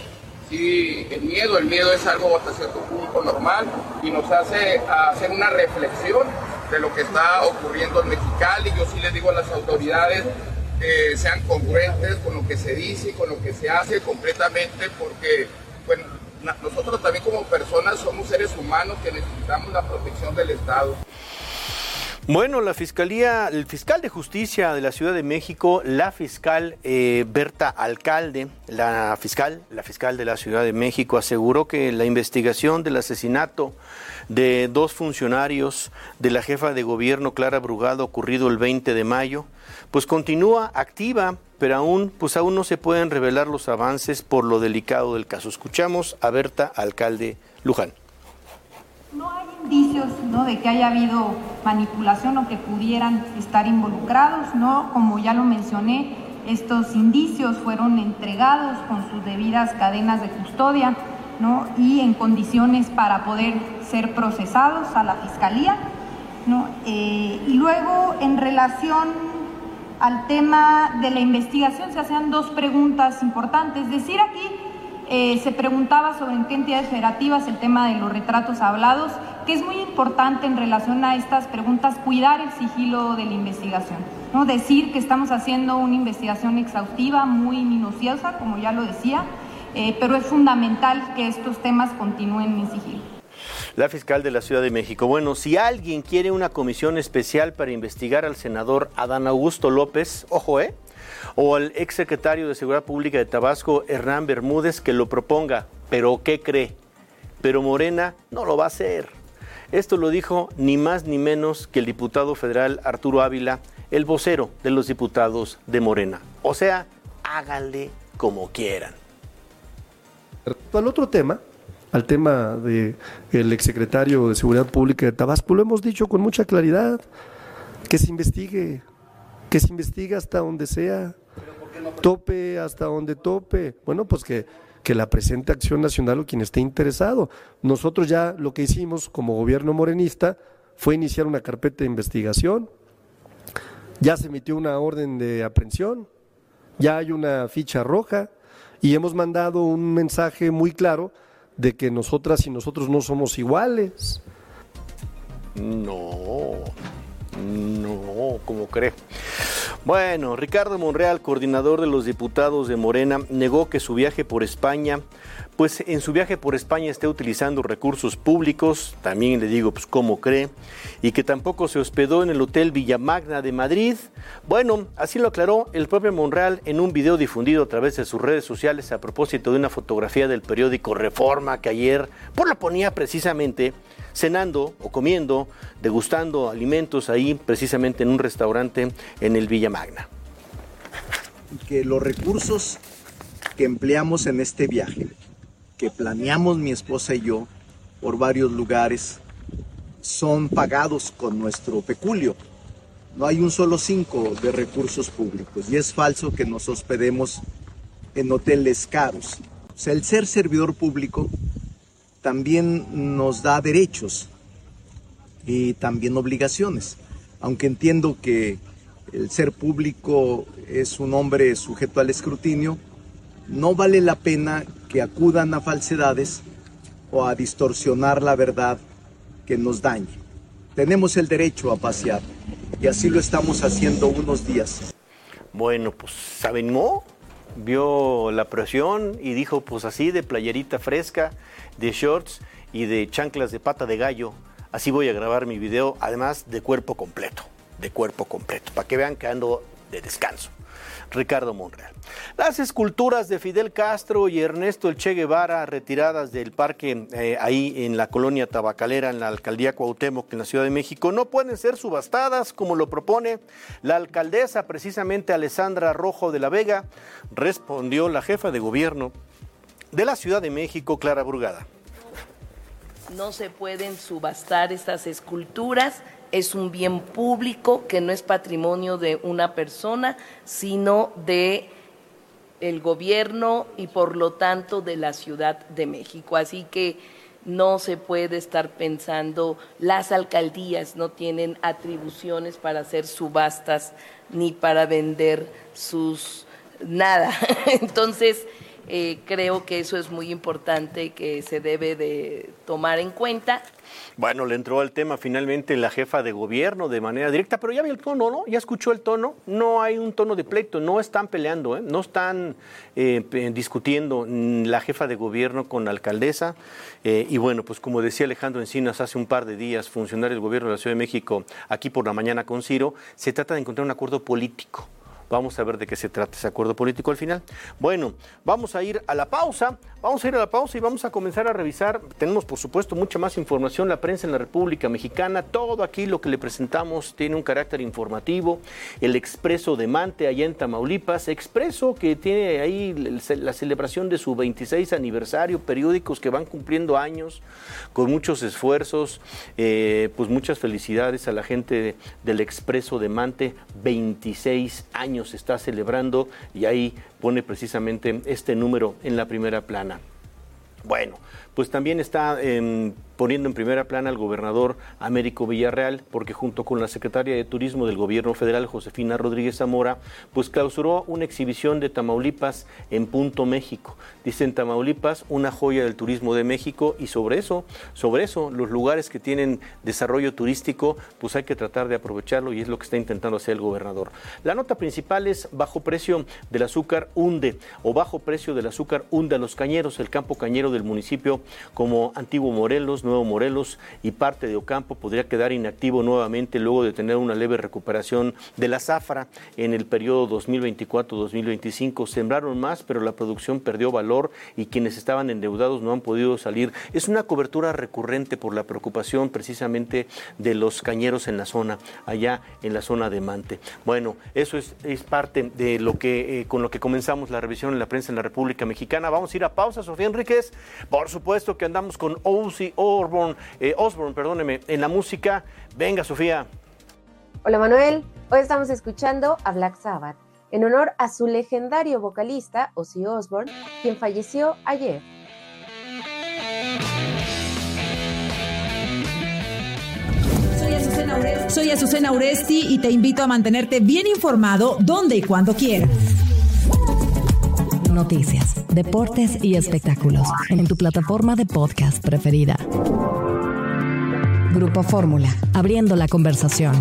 sí, el miedo es algo hasta cierto punto normal y nos hace hacer una reflexión de lo que está ocurriendo en Mexicali. Yo sí les digo a las autoridades que sean congruentes con lo que se dice y con lo que se hace completamente, porque bueno, nosotros también como personas somos seres humanos que necesitamos la protección del Estado. Bueno, el fiscal de justicia de la Ciudad de México, la fiscal Berta Alcalde, la fiscal de la Ciudad de México, aseguró que la investigación del asesinato de 2 funcionarios de la jefa de gobierno Clara Brugada ocurrido el 20 de mayo, pues continúa activa, pero aún no se pueden revelar los avances por lo delicado del caso. Escuchamos a Berta Alcalde Luján. No hay indicios, ¿no?, de que haya habido manipulación o que pudieran estar involucrados, ¿no? Como ya lo mencioné, estos indicios fueron entregados con sus debidas cadenas de custodia, ¿no?, y en condiciones para poder ser procesados a la Fiscalía, ¿no? Y luego, en relación al tema de la investigación, se hacían 2 preguntas importantes. Es decir, aquí se preguntaba sobre en qué entidades federativas el tema de los retratos hablados, que es muy importante en relación a estas preguntas cuidar el sigilo de la investigación, ¿no? Decir que estamos haciendo una investigación exhaustiva, muy minuciosa, como ya lo decía, pero es fundamental que estos temas continúen en sigilo. La fiscal de la Ciudad de México. Bueno, si alguien quiere una comisión especial para investigar al senador Adán Augusto López, ojo, o al exsecretario de Seguridad Pública de Tabasco, Hernán Bermúdez, que lo proponga. ¿Pero qué cree? Pero Morena no lo va a hacer. Esto lo dijo ni más ni menos que el diputado federal Arturo Ávila, el vocero de los diputados de Morena. O sea, háganle como quieran. Al otro tema, al tema del exsecretario de Seguridad Pública de Tabasco, lo hemos dicho con mucha claridad, que se investigue hasta donde sea, tope hasta donde tope. Bueno, pues que la presente Acción Nacional o quien esté interesado. Nosotros ya lo que hicimos como gobierno morenista fue iniciar una carpeta de investigación, ya se emitió una orden de aprehensión, ya hay una ficha roja y hemos mandado un mensaje muy claro de que nosotras y nosotros no somos iguales. No, ¿cómo cree? Bueno, Ricardo Monreal, coordinador de los diputados de Morena, negó que su viaje por España, pues en su viaje por España esté utilizando recursos públicos, también le digo, pues cómo cree, y que tampoco se hospedó en el Hotel Villamagna de Madrid. Bueno, así lo aclaró el propio Monreal en un video difundido a través de sus redes sociales a propósito de una fotografía del periódico Reforma que ayer la ponía precisamente cenando o comiendo, degustando alimentos ahí precisamente en un restaurante en el Villamagna. Que los recursos que empleamos en este viaje, que planeamos mi esposa y yo por varios lugares, son pagados con nuestro peculio. No hay un solo 5 de recursos públicos y es falso que nos hospedemos en hoteles caros. O sea, el ser servidor público también nos da derechos y también obligaciones, aunque entiendo que el ser público es un hombre sujeto al escrutinio, no vale la pena que acudan a falsedades o a distorsionar la verdad que nos dañe. Tenemos el derecho a pasear y así lo estamos haciendo unos días. Bueno, pues ¿saben no? Vio la presión y dijo, pues así de playerita fresca, de shorts y de chanclas de pata de gallo, así voy a grabar mi video, además de cuerpo completo, para que vean que ando de descanso. Ricardo Monreal. Las esculturas de Fidel Castro y Ernesto El Che Guevara retiradas del parque ahí en la colonia tabacalera, en la alcaldía Cuauhtémoc, en la Ciudad de México, no pueden ser subastadas como lo propone la alcaldesa, precisamente Alessandra Rojo de la Vega. Respondió la jefa de gobierno de la Ciudad de México, Clara Brugada. No se pueden subastar estas esculturas. Es un bien público que no es patrimonio de una persona, sino de el gobierno y por lo tanto de la Ciudad de México. Así que no se puede estar pensando, las alcaldías no tienen atribuciones para hacer subastas ni para vender sus nada. Entonces, creo que eso es muy importante, que se debe de tomar en cuenta. Bueno, le entró al tema finalmente la jefa de gobierno de manera directa, pero ya vio el tono, ¿no? Ya escuchó el tono, no hay un tono de pleito, no están peleando, no están discutiendo la jefa de gobierno con la alcaldesa. Y bueno, pues como decía Alejandro Encinas hace un par de días, funcionario del gobierno de la Ciudad de México, aquí por la mañana con Ciro, se trata de encontrar un acuerdo político. Vamos a ver de qué se trata ese acuerdo político al final. Bueno, vamos a ir a la pausa y vamos a comenzar a revisar. Tenemos, por supuesto, mucha más información. La prensa en la República Mexicana, todo aquí lo que le presentamos tiene un carácter informativo. El Expreso de Mante, allá en Tamaulipas, Expreso que tiene ahí la celebración de su 26 aniversario, periódicos que van cumpliendo años con muchos esfuerzos. Pues muchas felicidades a la gente del Expreso de Mante, 26 años se está celebrando y ahí pone precisamente este número en la primera plana. Bueno, pues también está poniendo en primera plana al gobernador Américo Villarreal, porque junto con la secretaria de Turismo del Gobierno Federal, Josefina Rodríguez Zamora, pues clausuró una exhibición de Tamaulipas en Punto México. Dicen Tamaulipas, una joya del turismo de México, y sobre eso, los lugares que tienen desarrollo turístico, pues hay que tratar de aprovecharlo, y es lo que está intentando hacer el gobernador. La nota principal es bajo precio del azúcar hunde a los cañeros, el campo cañero del municipio como Antiguo Morelos, Nuevo Morelos y parte de Ocampo podría quedar inactivo nuevamente luego de tener una leve recuperación de la zafra en el periodo 2024-2025. Sembraron más, pero la producción perdió valor y quienes estaban endeudados no han podido salir. Es una cobertura recurrente por la preocupación precisamente de los cañeros en la zona, allá en la zona de Mante. Bueno, eso es parte de lo que con lo que comenzamos la revisión en la prensa en la República Mexicana. Vamos a ir a pausa, Sofía Enríquez. Por supuesto que andamos con Ozzy Osbourne, en la música. Venga, Sofía. Hola, Manuel. Hoy estamos escuchando a Black Sabbath en honor a su legendario vocalista, Ozzy Osbourne, quien falleció ayer. Soy Azucena Uresti y te invito a mantenerte bien informado donde y cuando quieras. Noticias, deportes y espectáculos en tu plataforma de podcast preferida. Grupo Fórmula, abriendo la conversación.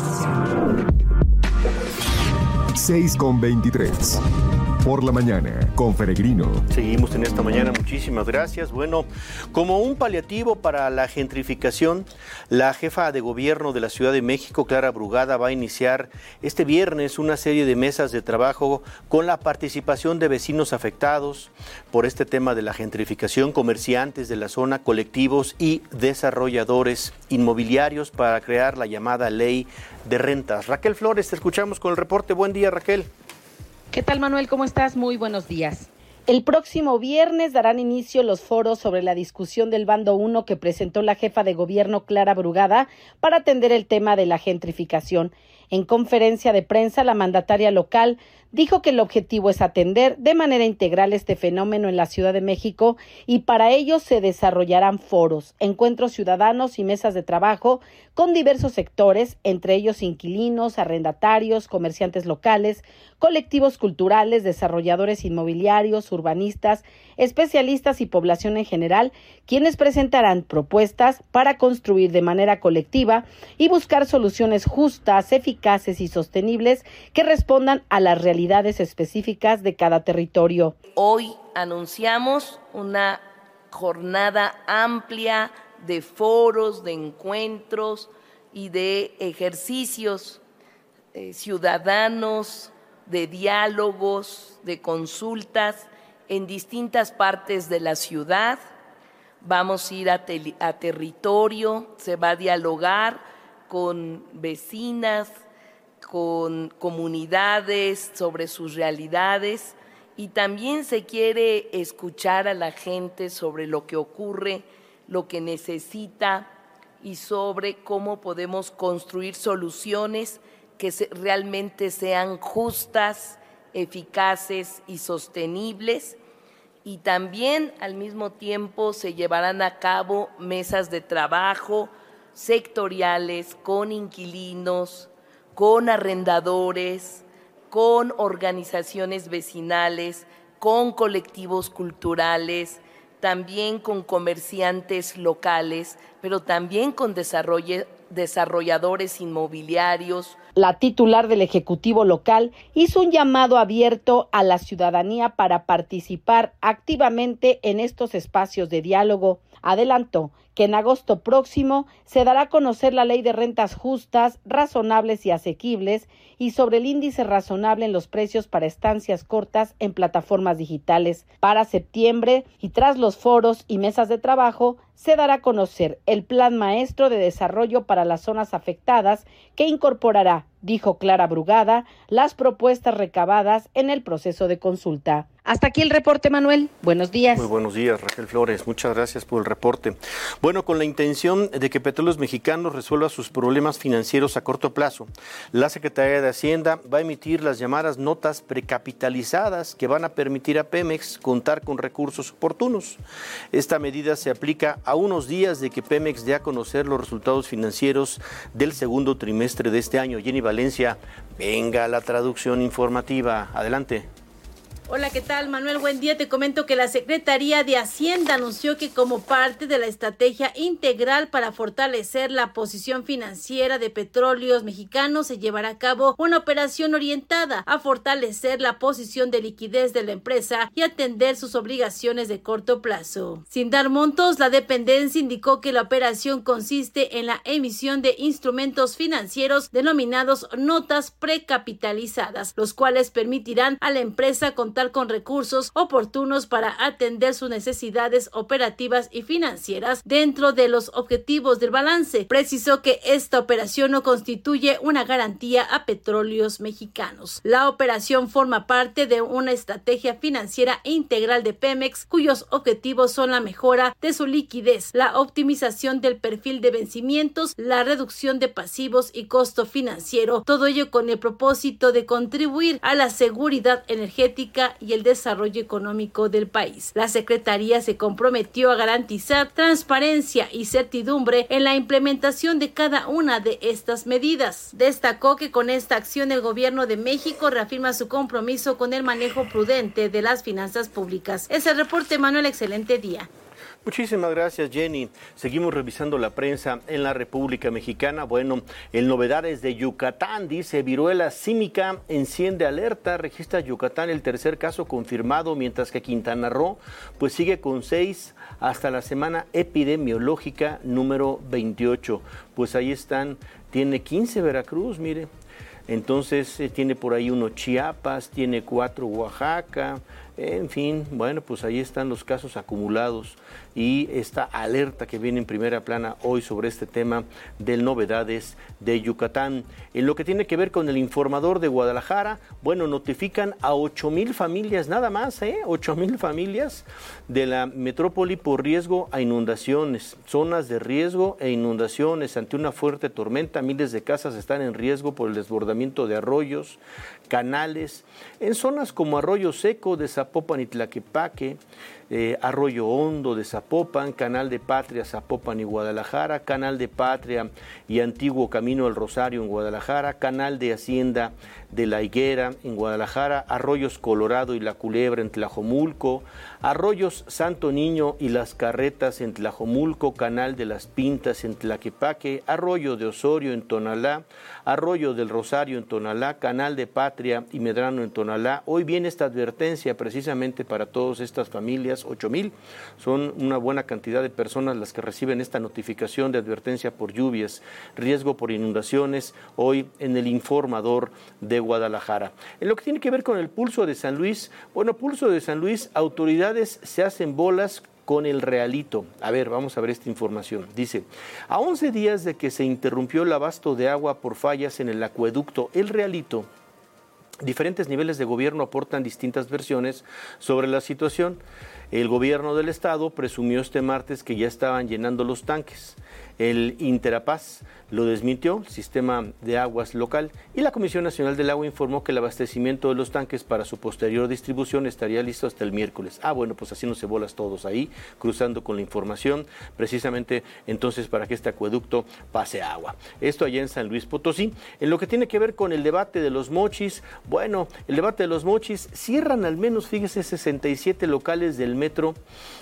6:23. Por la mañana, con Peregrino. Seguimos en esta mañana, muchísimas gracias. Bueno, como un paliativo para la gentrificación, la jefa de gobierno de la Ciudad de México, Clara Brugada, va a iniciar este viernes una serie de mesas de trabajo con la participación de vecinos afectados por este tema de la gentrificación, comerciantes de la zona, colectivos y desarrolladores inmobiliarios para crear la llamada ley de rentas. Raquel Flores, te escuchamos con el reporte. Buen día, Raquel. ¿Qué tal, Manuel? ¿Cómo estás? Muy buenos días. El próximo viernes darán inicio los foros sobre la discusión del bando 1 que presentó la jefa de gobierno Clara Brugada para atender el tema de la gentrificación. En conferencia de prensa, la mandataria local dijo que el objetivo es atender de manera integral este fenómeno en la Ciudad de México y para ello se desarrollarán foros, encuentros ciudadanos y mesas de trabajo con diversos sectores, entre ellos inquilinos, arrendatarios, comerciantes locales, colectivos culturales, desarrolladores inmobiliarios, urbanistas, especialistas y población en general, quienes presentarán propuestas para construir de manera colectiva y buscar soluciones justas, eficaces y sostenibles que respondan a las realidades específicas de cada territorio. Hoy anunciamos una jornada amplia de foros, de encuentros y de ejercicios ciudadanos, de diálogos, de consultas en distintas partes de la ciudad. Vamos a ir a territorio, se va a dialogar con vecinas, con comunidades sobre sus realidades y también se quiere escuchar a la gente sobre lo que ocurre, lo que necesita y sobre cómo podemos construir soluciones que realmente sean justas, eficaces y sostenibles. Y también al mismo tiempo se llevarán a cabo mesas de trabajo sectoriales con inquilinos, con arrendadores, con organizaciones vecinales, con colectivos culturales, también con comerciantes locales, pero también con desarrolladores inmobiliarios. La titular del Ejecutivo local hizo un llamado abierto a la ciudadanía para participar activamente en estos espacios de diálogo. Adelantó que en agosto próximo se dará a conocer la ley de rentas justas, razonables y asequibles y sobre el índice razonable en los precios para estancias cortas en plataformas digitales. Para septiembre, y tras los foros y mesas de trabajo, se dará a conocer el Plan Maestro de Desarrollo para las zonas afectadas que incorporará, dijo Clara Brugada, las propuestas recabadas en el proceso de consulta. Hasta aquí el reporte, Manuel. Buenos días. Muy buenos días, Raquel Flores. Muchas gracias por el reporte. Bueno, con la intención de que Petróleos Mexicanos resuelva sus problemas financieros a corto plazo, la Secretaría de Hacienda va a emitir las llamadas notas precapitalizadas que van a permitir a Pemex contar con recursos oportunos. Esta medida se aplica a unos días de que Pemex dé a conocer los resultados financieros del segundo trimestre de este año. Jenny Valencia, venga la traducción informativa. Adelante. Hola, ¿qué tal, Manuel? Buen día. Te comento que la Secretaría de Hacienda anunció que como parte de la estrategia integral para fortalecer la posición financiera de Petróleos Mexicanos se llevará a cabo una operación orientada a fortalecer la posición de liquidez de la empresa y atender sus obligaciones de corto plazo. Sin dar montos, la dependencia indicó que la operación consiste en la emisión de instrumentos financieros denominados notas precapitalizadas, los cuales permitirán a la empresa contar con recursos oportunos para atender sus necesidades operativas y financieras dentro de los objetivos del balance. Precisó que esta operación no constituye una garantía a Petróleos Mexicanos. La operación forma parte de una estrategia financiera integral de Pemex, cuyos objetivos son la mejora de su liquidez, la optimización del perfil de vencimientos, la reducción de pasivos y costo financiero, todo ello con el propósito de contribuir a la seguridad energética y el desarrollo económico del país. La Secretaría se comprometió a garantizar transparencia y certidumbre en la implementación de cada una de estas medidas. Destacó que con esta acción el Gobierno de México reafirma su compromiso con el manejo prudente de las finanzas públicas. Es el reporte, Manuel. Excelente día. Muchísimas gracias, Jenny. Seguimos revisando la prensa en la República Mexicana. Bueno, en novedades de Yucatán, dice viruela símica enciende alerta, registra Yucatán el tercer caso confirmado, mientras que Quintana Roo pues sigue con 6 hasta la semana epidemiológica número 28. Pues ahí están, tiene 15 Veracruz, mire. Entonces tiene por ahí 1 Chiapas, tiene 4 Oaxaca, en fin, bueno, pues ahí están los casos acumulados y esta alerta que viene en primera plana hoy sobre este tema de novedades de Yucatán. En lo que tiene que ver con el informador de Guadalajara, bueno, notifican a 8,000 familias nada más, 8,000 familias de la metrópoli por riesgo a inundaciones, zonas de riesgo e inundaciones ante una fuerte tormenta. Miles de casas están en riesgo por el desbordamiento de arroyos, canales, en zonas como Arroyo Seco de Zapopan y Tlaquepaque, Arroyo Hondo de Zapopan, Canal de Patria, Zapopan y Guadalajara, Canal de Patria y Antiguo Camino del Rosario en Guadalajara, Canal de Hacienda de La Higuera en Guadalajara, Arroyos Colorado y La Culebra en Tlajomulco, Arroyos Santo Niño y Las Carretas en Tlajomulco, Canal de las Pintas en Tlaquepaque, Arroyo de Osorio en Tonalá, Arroyo del Rosario en Tonalá, Canal de Patria y Medrano en Tonalá. Hoy viene esta advertencia precisamente para todas estas familias, 8,000, son una buena cantidad de personas las que reciben esta notificación de advertencia por lluvias, riesgo por inundaciones, hoy en el informador de Guadalajara. En lo que tiene que ver con el Pulso de San Luis, bueno, Pulso de San Luis, autoridades se hacen bolas con el Realito. A ver, vamos a ver esta información. Dice, a 11 días de que se interrumpió el abasto de agua por fallas en el acueducto El Realito, diferentes niveles de gobierno aportan distintas versiones sobre la situación. El gobierno del estado presumió este martes que ya estaban llenando los tanques. El Interapaz lo desmintió, el sistema de aguas local, y la Comisión Nacional del Agua informó que el abastecimiento de los tanques para su posterior distribución estaría listo hasta el miércoles. Bueno, pues así no se bolas todos ahí, cruzando con la información, precisamente entonces para que este acueducto pase agua. Esto allá en San Luis Potosí. En lo que tiene que ver con el debate de los mochis, Bueno, el debate de los mochis, cierran al menos, fíjese, 67 locales del mercado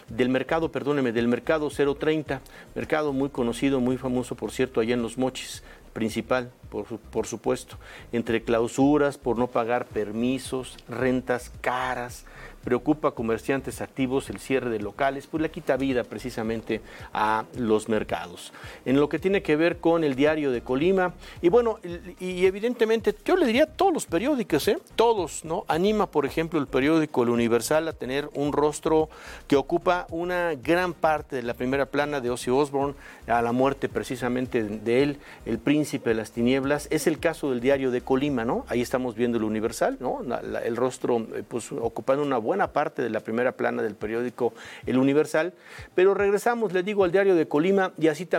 030, mercado muy conocido, muy famoso, por cierto, allá en Los Mochis, principal, por supuesto, entre clausuras por no pagar permisos, rentas caras, preocupa a comerciantes activos el cierre de locales, pues le quita vida precisamente a los mercados. En lo que tiene que ver con el Diario de Colima, y bueno, y evidentemente yo le diría todos los periódicos, todos, ¿no? Anima, por ejemplo, el periódico El Universal a tener un rostro que ocupa una gran parte de la primera plana de Ozzy Osbourne, a la muerte precisamente de él, el príncipe de las tinieblas. Es el caso del Diario de Colima, ¿no? Ahí estamos viendo El Universal, ¿no? El rostro, pues, ocupando una buena parte de la primera plana del periódico El Universal, pero regresamos, les digo, al Diario de Colima, y así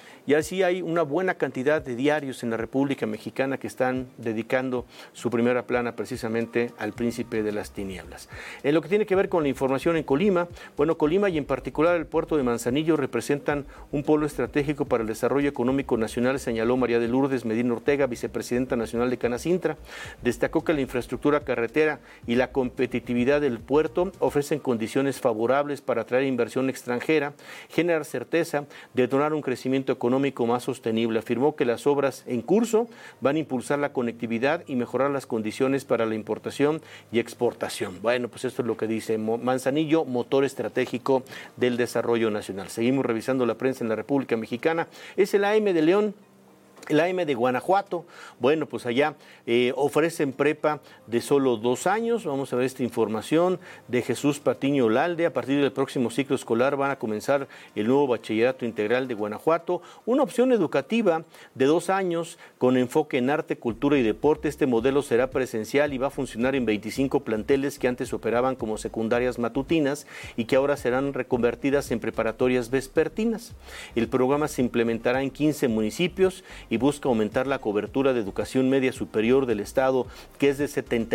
hay una buena cantidad de diarios en la República Mexicana que están dedicando su primera plana precisamente al príncipe de las tinieblas. En lo que tiene que ver con la información en Colima, bueno, Colima y en particular el puerto de Manzanillo representan un polo estratégico para el desarrollo económico nacional, señaló María de Lourdes Medina Ortega, vicepresidenta nacional de Canacintra. Destacó que la infraestructura carretera y la competitividad del puerto ofrecen condiciones favorables para atraer inversión extranjera, generar certeza, detonar un crecimiento económico más sostenible. Afirmó que las obras en curso van a impulsar la conectividad y mejorar las condiciones para la importación y exportación. Bueno, pues esto es lo que dice Manzanillo, motor estratégico del desarrollo nacional. Seguimos revisando la prensa en la República Mexicana. Es el AM de León. El AM de Guanajuato, bueno, pues allá ofrecen prepa de solo 2 años. Vamos a ver esta información de Jesús Patiño Olalde. A partir del próximo ciclo escolar van a comenzar el nuevo bachillerato integral de Guanajuato, una opción educativa de 2 años con enfoque en arte, cultura y deporte. Este modelo será presencial y va a funcionar en 25 planteles que antes operaban como secundarias matutinas y que ahora serán reconvertidas en preparatorias vespertinas. El programa se implementará en 15 municipios y busca aumentar la cobertura de educación media superior del Estado, que es de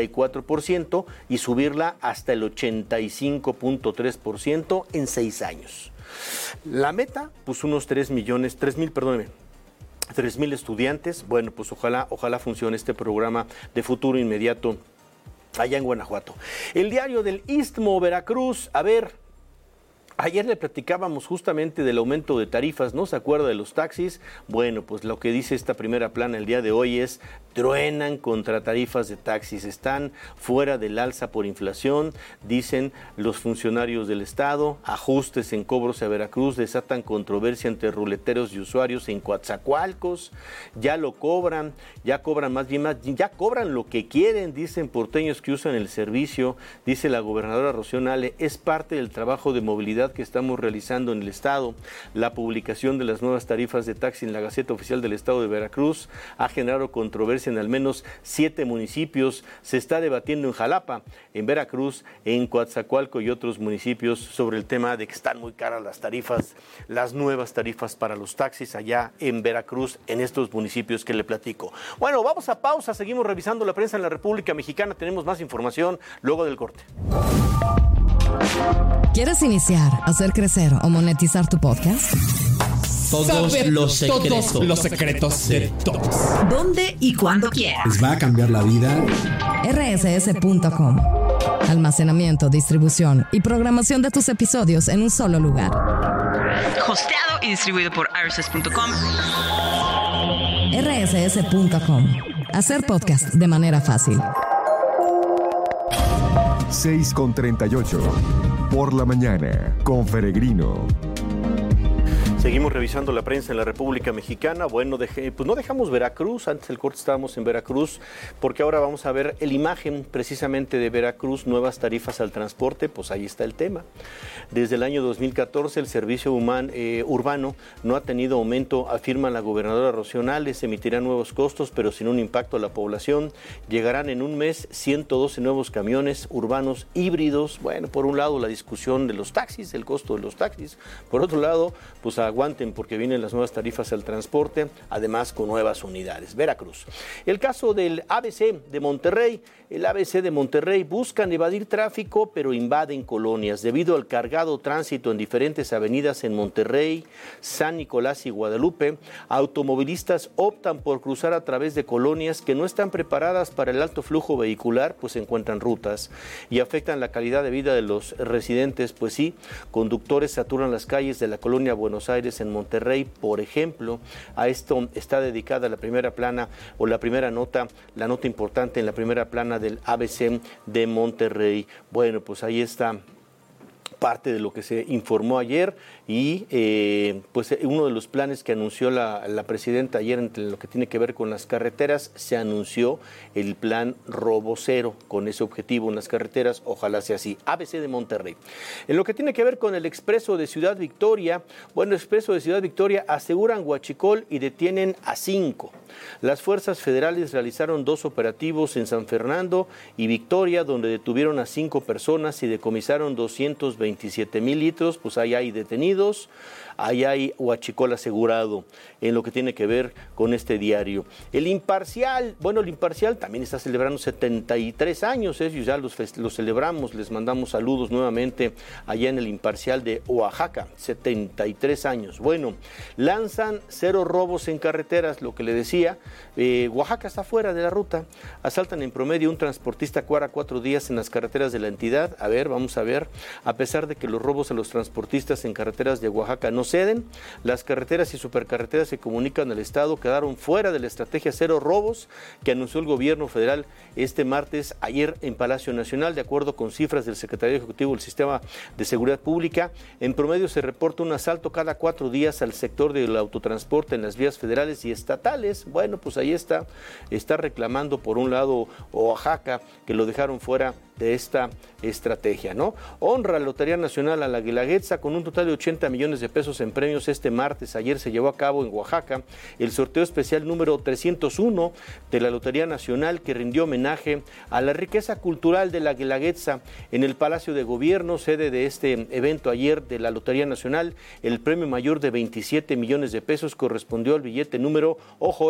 74%, y subirla hasta el 85.3% en 6 años. La meta, pues unos 3.000 estudiantes. Bueno, pues ojalá funcione este programa de futuro inmediato allá en Guanajuato. El Diario del Istmo, Veracruz, a ver. Ayer le platicábamos justamente del aumento de tarifas, ¿no se acuerda de los taxis? Bueno, pues lo que dice esta primera plana el día de hoy es: truenan contra tarifas de taxis, están fuera del alza por inflación, dicen los funcionarios del Estado. Ajustes en cobros a Veracruz desatan controversia entre ruleteros y usuarios en Coatzacoalcos. Ya cobran lo que quieren, dicen porteños que usan el servicio. Dice la gobernadora Rocío Nale: es parte del trabajo de movilidad que estamos realizando en el Estado. La publicación de las nuevas tarifas de taxi en la Gaceta Oficial del Estado de Veracruz ha generado controversia en al menos 7 municipios. Se está debatiendo en Jalapa, en Veracruz, en Coatzacoalco y otros municipios sobre el tema de que están muy caras las tarifas, las nuevas tarifas para los taxis allá en Veracruz, en estos municipios que le platico. Bueno, vamos a pausa, seguimos revisando la prensa en la República Mexicana, tenemos más información luego del corte. ¿Quieres iniciar, hacer crecer o monetizar tu podcast? Todos los secretos de todos. ¿Dónde y cuándo quieras? Les va a cambiar la vida. rss.com. Almacenamiento, distribución y programación de tus episodios en un solo lugar. Hosteado y distribuido por rss.com. rss.com. Hacer podcast de manera fácil. 6:38. Por la mañana, con Peregrino. Seguimos revisando la prensa en la República Mexicana. Bueno, pues no dejamos Veracruz, antes del corte estábamos en Veracruz, porque ahora vamos a ver el imagen precisamente de Veracruz, nuevas tarifas al transporte, pues ahí está el tema. Desde el año 2014 el servicio urbano no ha tenido aumento, afirma la gobernadora Rocío Nale. Se emitirán nuevos costos, pero sin un impacto a la población. Llegarán en un mes 112 nuevos camiones urbanos híbridos. Bueno, por un lado la discusión de los taxis, el costo de los taxis. Por otro lado, pues a aguanten porque vienen las nuevas tarifas al transporte, además con nuevas unidades. Veracruz. El caso del ABC de Monterrey. El ABC de Monterrey buscan evadir tráfico, pero invaden colonias. Debido al cargado tránsito en diferentes avenidas en Monterrey, San Nicolás y Guadalupe, automovilistas optan por cruzar a través de colonias que no están preparadas para el alto flujo vehicular, pues encuentran rutas y afectan la calidad de vida de los residentes. Pues sí, conductores saturan las calles de la colonia Buenos Aires en Monterrey, por ejemplo. A esto está dedicada la primera plana o la primera nota, la nota importante en la primera plana del ABC de Monterrey. Bueno, pues ahí está parte de lo que se informó ayer y pues uno de los planes que anunció la presidenta ayer entre lo que tiene que ver con las carreteras, se anunció el plan Robo Cero con ese objetivo en las carreteras, ojalá sea así. ABC de Monterrey. En lo que tiene que ver con el Expreso de Ciudad Victoria, bueno, Expreso de Ciudad Victoria aseguran huachicol y detienen a 5. Las fuerzas federales realizaron 2 operativos en San Fernando y Victoria, donde detuvieron a 5 personas y decomisaron 227,000 litros, pues ahí hay detenidos, ahí hay huachicol asegurado en lo que tiene que ver con este diario. El Imparcial, bueno, el Imparcial también está celebrando 73 años, ya los celebramos, les mandamos saludos nuevamente allá en el Imparcial de Oaxaca, 73 años. Bueno, lanzan 0 robos en carreteras, lo que le decía, Oaxaca está fuera de la ruta, asaltan en promedio un transportista cada 4 días en las carreteras de la entidad. A ver, vamos a ver, a pesar de que los robos a los transportistas en carreteras de Oaxaca no ceden, las carreteras y supercarreteras que comunican al Estado quedaron fuera de la estrategia 0 robos que anunció el gobierno federal este martes, ayer en Palacio Nacional. De acuerdo con cifras del Secretario Ejecutivo del Sistema de Seguridad Pública, en promedio se reporta un asalto cada 4 días al sector del autotransporte en las vías federales y estatales. Bueno, pues ahí está reclamando por un lado Oaxaca, que lo dejaron fuera de esta estrategia, ¿no? Honra la Lotería Nacional a la Guelaguetza con un total de 80 millones de pesos en premios este martes. Ayer se llevó a cabo en Oaxaca el sorteo especial número 301 de la Lotería Nacional, que rindió homenaje a la riqueza cultural de la Guelaguetza en el Palacio de Gobierno, sede de este evento ayer de la Lotería Nacional. El premio mayor de 27 millones de pesos correspondió al billete número, ojo,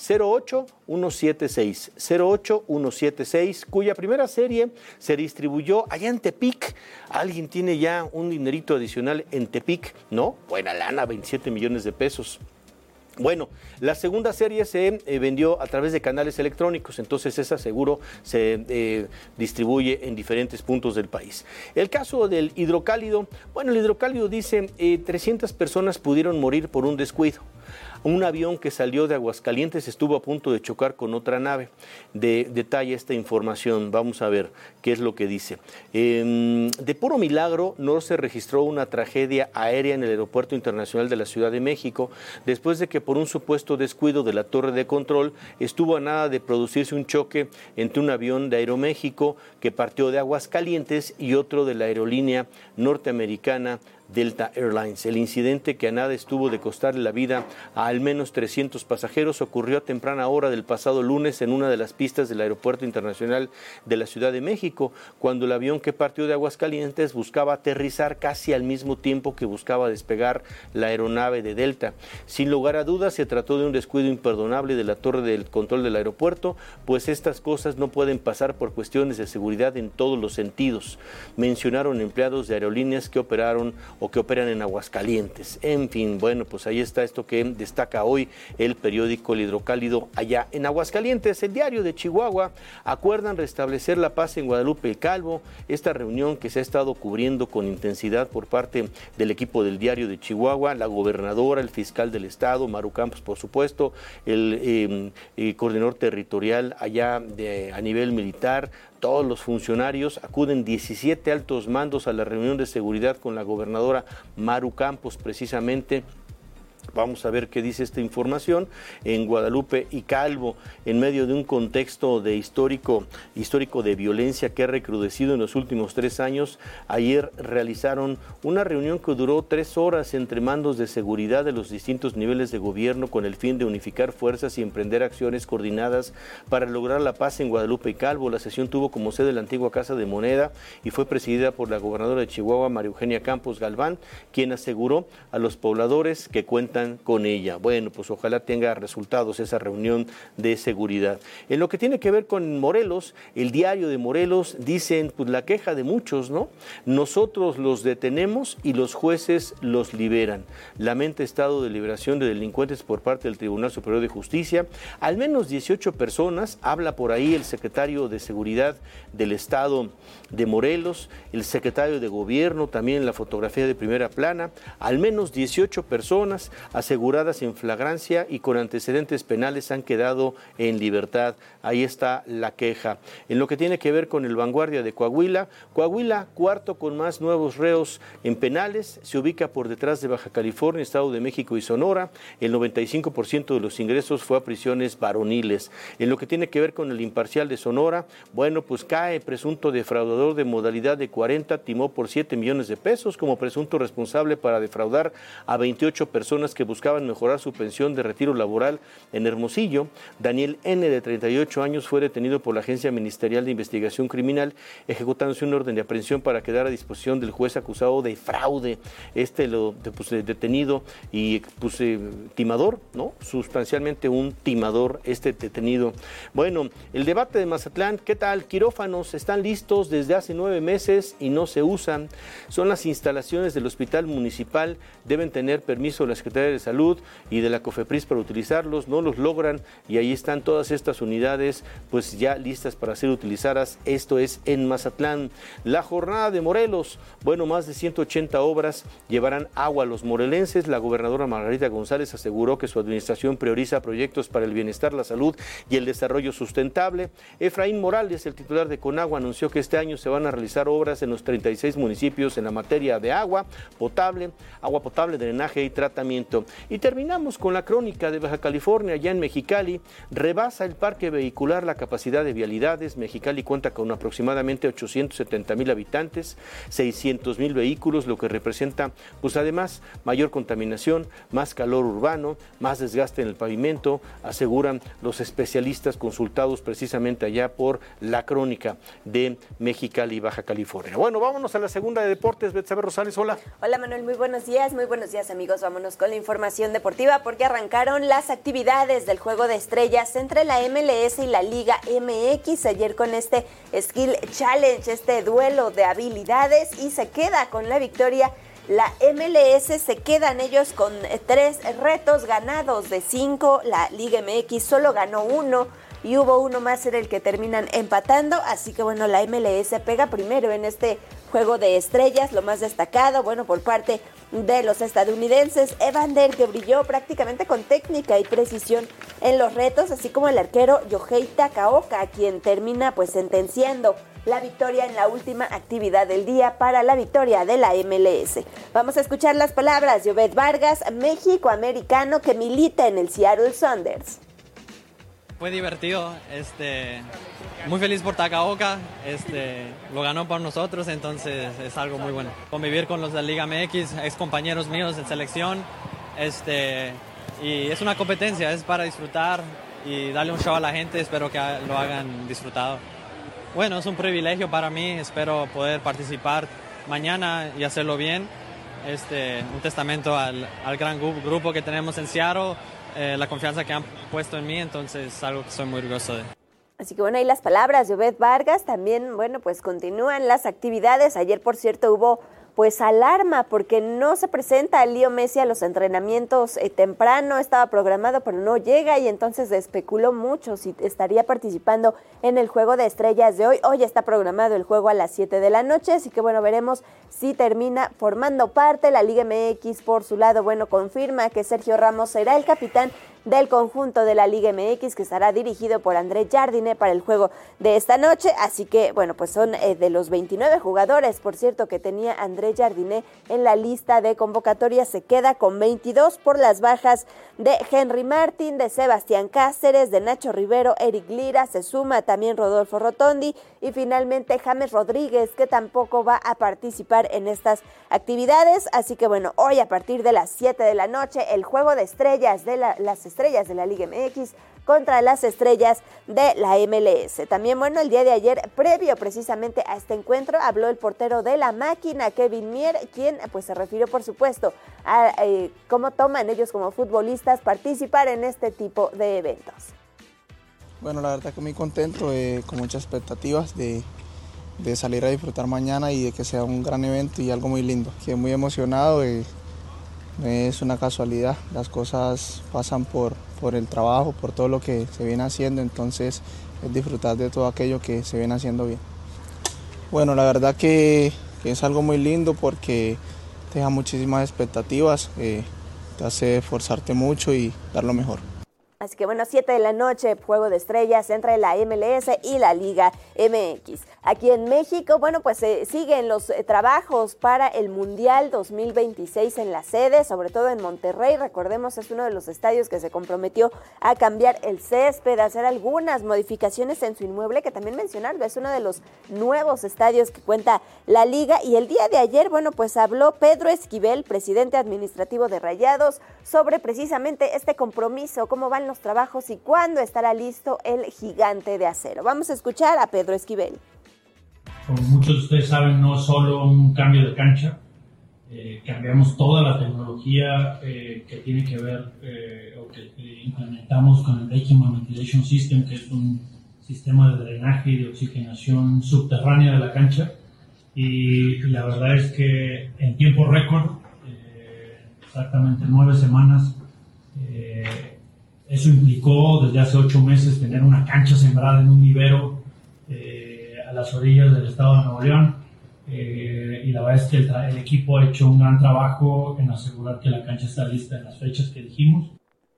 08176, 08176, cuya primera serie se distribuyó allá en Tepic. ¿Alguien tiene ya un dinerito adicional en Tepic? ¿No? Buena lana, 27 millones de pesos. Bueno, la segunda serie se vendió a través de canales electrónicos, entonces esa seguro se distribuye en diferentes puntos del país. El caso del hidrocálido, bueno, el hidrocálido dice 300 personas pudieron morir por un descuido. Un avión que salió de Aguascalientes estuvo a punto de chocar con otra nave. Detalla esta información, vamos a ver qué es lo que dice. De puro milagro no se registró una tragedia aérea en el Aeropuerto Internacional de la Ciudad de México, después de que por un supuesto descuido de la torre de control estuvo a nada de producirse un choque entre un avión de Aeroméxico que partió de Aguascalientes y otro de la aerolínea norteamericana Delta Airlines. El incidente, que a nada estuvo de costarle la vida a al menos 300 pasajeros, ocurrió a temprana hora del pasado lunes en una de las pistas del Aeropuerto Internacional de la Ciudad de México, cuando el avión que partió de Aguascalientes buscaba aterrizar casi al mismo tiempo que buscaba despegar la aeronave de Delta. Sin lugar a dudas, se trató de un descuido imperdonable de la torre del control del aeropuerto, pues estas cosas no pueden pasar por cuestiones de seguridad en todos los sentidos, mencionaron empleados de aerolíneas que operaron o que operan en Aguascalientes. En fin, bueno, pues ahí está esto que destaca hoy el periódico El Hidrocálido allá en Aguascalientes. El Diario de Chihuahua: acuerdan restablecer la paz en Guadalupe el Calvo. Esta reunión que se ha estado cubriendo con intensidad por parte del equipo del Diario de Chihuahua, la gobernadora, el fiscal del estado, Maru Campos, por supuesto, el coordinador territorial allá a nivel militar, todos los funcionarios, acuden 17 altos mandos a la reunión de seguridad con la gobernadora Maru Campos, precisamente Vamos a ver qué dice esta información en Guadalupe y Calvo, en medio de un contexto de histórico de violencia que ha recrudecido en los últimos 3 años. Ayer realizaron una reunión que duró 3 horas entre mandos de seguridad de los distintos niveles de gobierno con el fin de unificar fuerzas y emprender acciones coordinadas para lograr la paz en Guadalupe y Calvo. La sesión tuvo como sede la antigua Casa de Moneda y fue presidida por la gobernadora de Chihuahua, María Eugenia Campos Galván, quien aseguró a los pobladores que cuentan con ella. Bueno, pues ojalá tenga resultados esa reunión de seguridad. En lo que tiene que ver con Morelos, el diario de Morelos dicen, pues la queja de muchos, ¿no? Nosotros los detenemos y los jueces los liberan. Lamenta estado de liberación de delincuentes por parte del Tribunal Superior de Justicia. Al menos 18 personas, habla por ahí el secretario de Seguridad del Estado de Morelos, el secretario de Gobierno, también en la fotografía de primera plana, al menos 18 personas aseguradas en flagrancia y con antecedentes penales han quedado en libertad. Ahí está la queja. En lo que tiene que ver con el Vanguardia de Coahuila, cuarto con más nuevos reos en penales, se ubica por detrás de Baja California, Estado de México y Sonora. El 95% de los ingresos fue a prisiones varoniles. En lo que tiene que ver con el Imparcial de Sonora, bueno, pues cae presunto defraudador de modalidad de 40, timó por 7 millones de pesos como presunto responsable para defraudar a 28 personas que buscaban mejorar su pensión de retiro laboral en Hermosillo. Daniel N., de 38 años, fue detenido por la Agencia Ministerial de Investigación ejecutándose un orden de aprehensión para quedar a disposición del juez acusado de fraude. Detenido y timador, ¿no? Sustancialmente un timador detenido. Bueno, el debate de Mazatlán, ¿qué tal? Quirófanos están listos desde hace 9 meses y no se usan. Son las instalaciones del hospital municipal, deben tener permiso de la Secretaría de Salud y de la COFEPRIS para utilizarlos, no los logran y ahí están todas estas unidades pues ya listas para ser utilizadas. Esto es en Mazatlán. La jornada de Morelos, bueno, más de 180 obras llevarán agua a los morelenses. La gobernadora Margarita González aseguró que su administración prioriza proyectos para el bienestar, la salud y el desarrollo sustentable. Efraín Morales, el titular de Conagua, anunció que este año se van a realizar obras en los 36 municipios en la materia de agua potable, drenaje y tratamiento. Y terminamos con la crónica de Baja California. Allá en Mexicali rebasa el parque vehicular la capacidad de vialidades. Mexicali cuenta con aproximadamente 870,000 habitantes, 600,000 vehículos, lo que representa pues además mayor contaminación, más calor urbano, más desgaste en el pavimento, aseguran los especialistas consultados precisamente allá por la crónica de Mexicali, Baja California. Bueno, vámonos a la segunda de deportes. Betsabe Rosales, hola. Hola Manuel, muy buenos días amigos. Vámonos con la información deportiva porque arrancaron las actividades del Juego de Estrellas entre la MLS y la Liga MX ayer con este Skill Challenge, este duelo de habilidades, y se queda con la victoria. La MLS, se quedan ellos con 3 retos ganados de 5, la Liga MX solo ganó 1 y hubo uno más en el que terminan empatando, así que bueno, la MLS pega primero en este Juego de Estrellas. Lo más destacado, bueno, por parte de los estadounidenses, Evander, que brilló prácticamente con técnica y precisión en los retos, así como el arquero Yohei Takaoka, quien termina pues sentenciando la victoria en la última actividad del día para la victoria de la MLS. Vamos a escuchar las palabras de Obed Vargas, méxico-americano que milita en el Seattle Sounders. Fue divertido, muy feliz por Takaoka, lo ganó por nosotros, entonces es algo muy bueno. Convivir con los de la Liga MX, ex compañeros míos en selección, y es una competencia, es para disfrutar y darle un show a la gente, espero que lo hagan disfrutado. Bueno, es un privilegio para mí, espero poder participar mañana y hacerlo bien. Un testamento al gran grupo que tenemos en Seattle, la confianza que han puesto en mí, entonces es algo que soy muy orgulloso de. Así que bueno, ahí las palabras de Obed Vargas. También, bueno, pues continúan las actividades. Ayer, por cierto, hubo pues alarma porque no se presenta Leo Messi a los entrenamientos temprano, estaba programado pero no llega, y entonces se especuló mucho si estaría participando en el Juego de Estrellas de hoy. Hoy está programado el juego a las 7 de la noche, así que bueno, veremos si termina formando parte. La Liga MX por su lado, bueno, confirma que Sergio Ramos será el capitán del conjunto de la Liga MX, que estará dirigido por André Jardine para el juego de esta noche. Así que, bueno, pues son de los 29 jugadores, por cierto, que tenía André Jardine en la lista de convocatoria, se queda con 22 por las bajas de Henry Martin, de Sebastián Cáceres, de Nacho Rivero, Eric Lira, se suma también Rodolfo Rotondi y finalmente James Rodríguez, que tampoco va a participar en estas actividades. Así que bueno, hoy a partir de las 7 de la noche, el juego de estrellas de las estrellas de la Liga MX contra las estrellas de la MLS. También, bueno, el día de ayer, previo precisamente a este encuentro, habló el portero de la Máquina, Kevin Mier, quien pues se refirió, por supuesto, a cómo toman ellos como futbolistas participar en este tipo de eventos. Bueno, la verdad que muy contento, con muchas expectativas de salir a disfrutar mañana y de que sea un gran evento y algo muy lindo. Quedé muy emocionado, es una casualidad, las cosas pasan por el trabajo, por todo lo que se viene haciendo, entonces es disfrutar de todo aquello que se viene haciendo bien. Bueno, la verdad que es algo muy lindo porque te deja muchísimas expectativas, te hace esforzarte mucho y dar lo mejor. Así que bueno, 7 de la noche, juego de estrellas entre la MLS y la Liga MX. Aquí en México, bueno, pues siguen los trabajos para el Mundial 2026 en la sede, sobre todo en Monterrey. Recordemos, es uno de los estadios que se comprometió a cambiar el césped, a hacer algunas modificaciones en su inmueble, que también mencionarlo, es uno de los nuevos estadios que cuenta la Liga. Y el día de ayer, bueno, pues habló Pedro Esquivel, presidente administrativo de Rayados, sobre precisamente este compromiso, cómo van los trabajos y cuándo estará listo el Gigante de Acero. Vamos a escuchar a Pedro Esquivel. Como muchos de ustedes saben, no es solo un cambio de cancha, cambiamos toda la tecnología que tiene que ver o que implementamos con el Vacuum Ventilation System, que es un sistema de drenaje y de oxigenación subterránea de la cancha, y la verdad es que en tiempo récord, exactamente 9 semanas, eso implicó desde hace 8 meses tener una cancha sembrada en un vivero a las orillas del estado de Nuevo León, y la verdad es que el equipo ha hecho un gran trabajo en asegurar que la cancha está lista en las fechas que dijimos.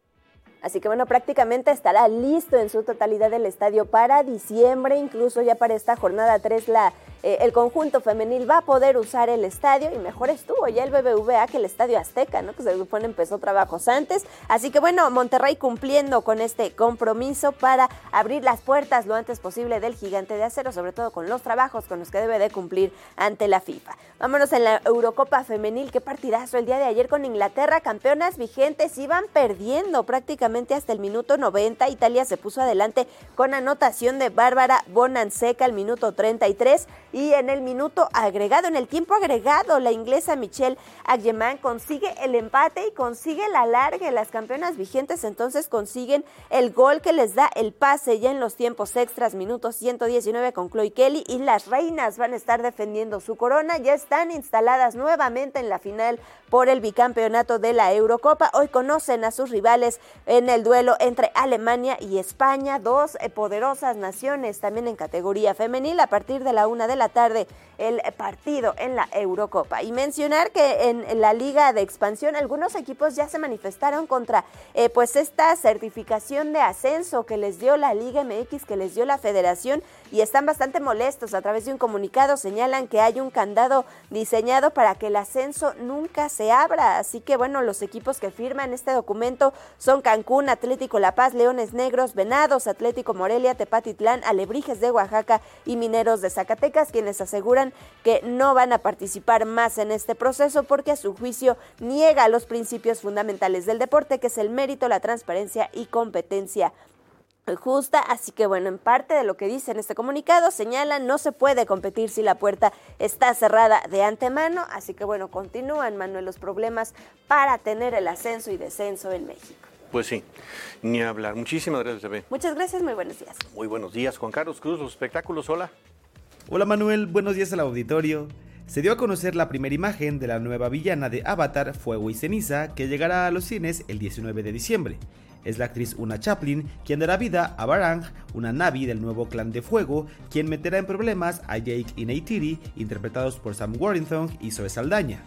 Así que bueno, prácticamente estará listo en su totalidad el estadio para diciembre, incluso ya para esta jornada 3 el conjunto femenil va a poder usar el estadio, y mejor estuvo ya el BBVA que el Estadio Azteca, ¿no? Que se supone empezó trabajos antes. Así que bueno, Monterrey cumpliendo con este compromiso para abrir las puertas lo antes posible del Gigante de Acero, sobre todo con los trabajos con los que debe de cumplir ante la FIFA. Vámonos en la Eurocopa femenil, qué partidazo el día de ayer con Inglaterra, campeonas vigentes, iban perdiendo prácticamente hasta el minuto 90, Italia se puso adelante con anotación de Bárbara Bonanseca al minuto 33, y en el minuto agregado, en el tiempo agregado, la inglesa Michelle Agyeman consigue el empate y consigue la largue. Las campeonas vigentes entonces consiguen el gol que les da el pase ya en los tiempos extras, minuto 119 con Chloe Kelly, y las reinas van a estar defendiendo su corona, ya están instaladas nuevamente en la final por el bicampeonato de la Eurocopa. Hoy conocen a sus rivales en el duelo entre Alemania y España, dos poderosas naciones también en categoría femenil. A partir de la 1 de la tarde el partido en la Eurocopa. Y mencionar que en la Liga de Expansión algunos equipos ya se manifestaron contra pues esta certificación de ascenso que les dio la Liga MX, que les dio la Federación, y están bastante molestos. A través de un comunicado señalan que hay un candado diseñado para que el ascenso nunca se abra. Así que bueno, los equipos que firman este documento son Cancún, Atlético La Paz, Leones Negros, Venados, Atlético Morelia, Tepatitlán, Alebrijes de Oaxaca y Mineros de Zacatecas, quienes aseguran que no van a participar más en este proceso porque a su juicio niega los principios fundamentales del deporte, que es el mérito, la transparencia y competencia justa. Así que bueno, en parte de lo que dice en este comunicado señalan no se puede competir si la puerta está cerrada de antemano. Así que bueno, continúan, Manuel, los problemas para tener el ascenso y descenso en México. Pues sí, ni hablar. Muchísimas gracias, Bebé. Muchas gracias, muy buenos días. Muy buenos días, Juan Carlos Cruz, los espectáculos, hola. Hola Manuel, buenos días al auditorio. Se dio a conocer la primera imagen de la nueva villana de Avatar, Fuego y Ceniza, que llegará a los cines el 19 de diciembre. Es la actriz Una Chaplin quien dará vida a Barang, una Na'vi del nuevo clan de Fuego, quien meterá en problemas a Jake y Neytiri, interpretados por Sam Worthington y Zoe Saldaña.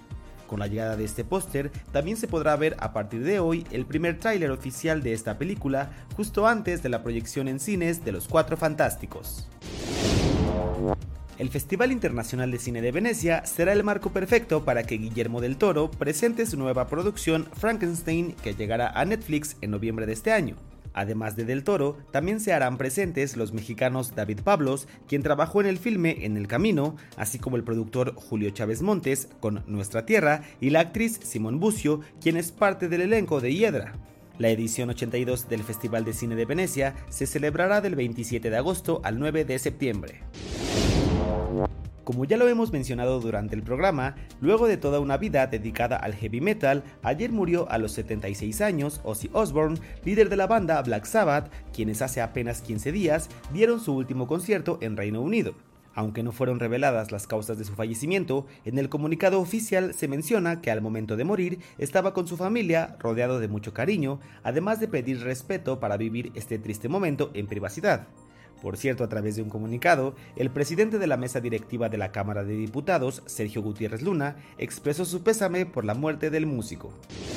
Con la llegada de este póster, también se podrá ver a partir de hoy el primer tráiler oficial de esta película, justo antes de la proyección en cines de Los Cuatro Fantásticos. El Festival Internacional de Cine de Venecia será el marco perfecto para que Guillermo del Toro presente su nueva producción Frankenstein, que llegará a Netflix en noviembre de este año. Además de Del Toro, también se harán presentes los mexicanos David Pablos, quien trabajó en el filme En el Camino, así como el productor Julio Chávez Montes con Nuestra Tierra y la actriz Simone Bucio, quien es parte del elenco de Hiedra. La edición 82 del Festival de Cine de Venecia se celebrará del 27 de agosto al 9 de septiembre. Como ya lo hemos mencionado durante el programa, luego de toda una vida dedicada al heavy metal, ayer murió a los 76 años Ozzy Osbourne, líder de la banda Black Sabbath, quienes hace apenas 15 días dieron su último concierto en Reino Unido. Aunque no fueron reveladas las causas de su fallecimiento, en el comunicado oficial se menciona que al momento de morir estaba con su familia, rodeado de mucho cariño, además de pedir respeto para vivir este triste momento en privacidad. Por cierto, a través de un comunicado, el presidente de la mesa directiva de la Cámara de Diputados, Sergio Gutiérrez Luna, expresó su pésame por la muerte del músico.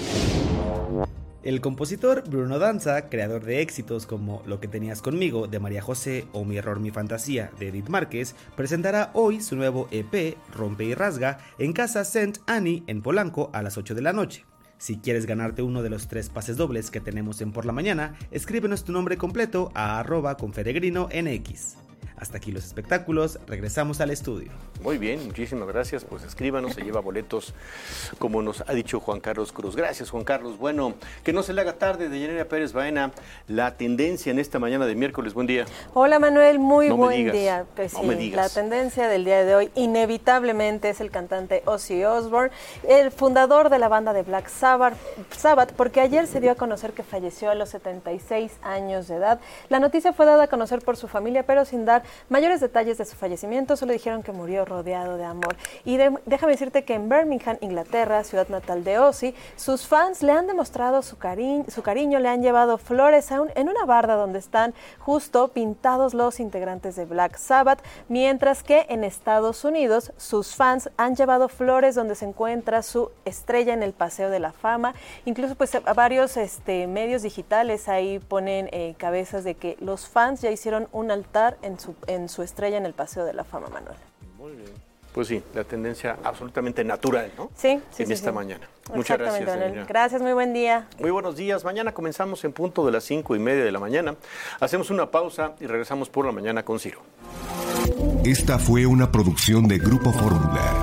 El compositor Bruno Danza, creador de éxitos como Lo que tenías conmigo de María José o Mi error, mi fantasía de Edith Márquez, presentará hoy su nuevo EP Rompe y Rasga en Casa St. Annie en Polanco a las 8 de la noche. Si quieres ganarte uno de los 3 pases dobles que tenemos en Por la Mañana, escríbenos tu nombre completo a @conferegrinonx. Hasta aquí los espectáculos, regresamos al estudio. Muy bien, muchísimas gracias. Pues escríbanos, se lleva boletos, como nos ha dicho Juan Carlos Cruz. Gracias, Juan Carlos. Bueno, que no se le haga tarde, de Yanira Pérez Baena, la tendencia en esta mañana de miércoles. Buen día. Hola, Manuel, muy buen digas, día. Pues no sí, me digas. la tendencia del día de hoy inevitablemente es el cantante Ozzy Osbourne, el fundador de la banda de Black Sabbath, porque ayer se dio a conocer que falleció a los 76 años de edad. La noticia fue dada a conocer por su familia, pero sin dar mayores detalles de su fallecimiento, solo dijeron que murió rodeado de amor. Y déjame decirte que en Birmingham, Inglaterra, ciudad natal de Ozzy, sus fans le han demostrado su cariño, le han llevado flores en una barda donde están justo pintados los integrantes de Black Sabbath, mientras que en Estados Unidos sus fans han llevado flores donde se encuentra su estrella en el Paseo de la Fama. Incluso pues varios medios digitales ahí ponen cabezas de que los fans ya hicieron un altar en su estrella en el Paseo de la Fama, Manuel. Muy bien. Pues sí, la tendencia absolutamente natural, ¿no? Sí, en esta mañana. Muchas gracias, Manuel. Gracias, muy buen día. Muy buenos días. Mañana comenzamos en punto de las 5:30 de la mañana. Hacemos una pausa y regresamos por la mañana con Ciro. Esta fue una producción de Grupo Fórmula.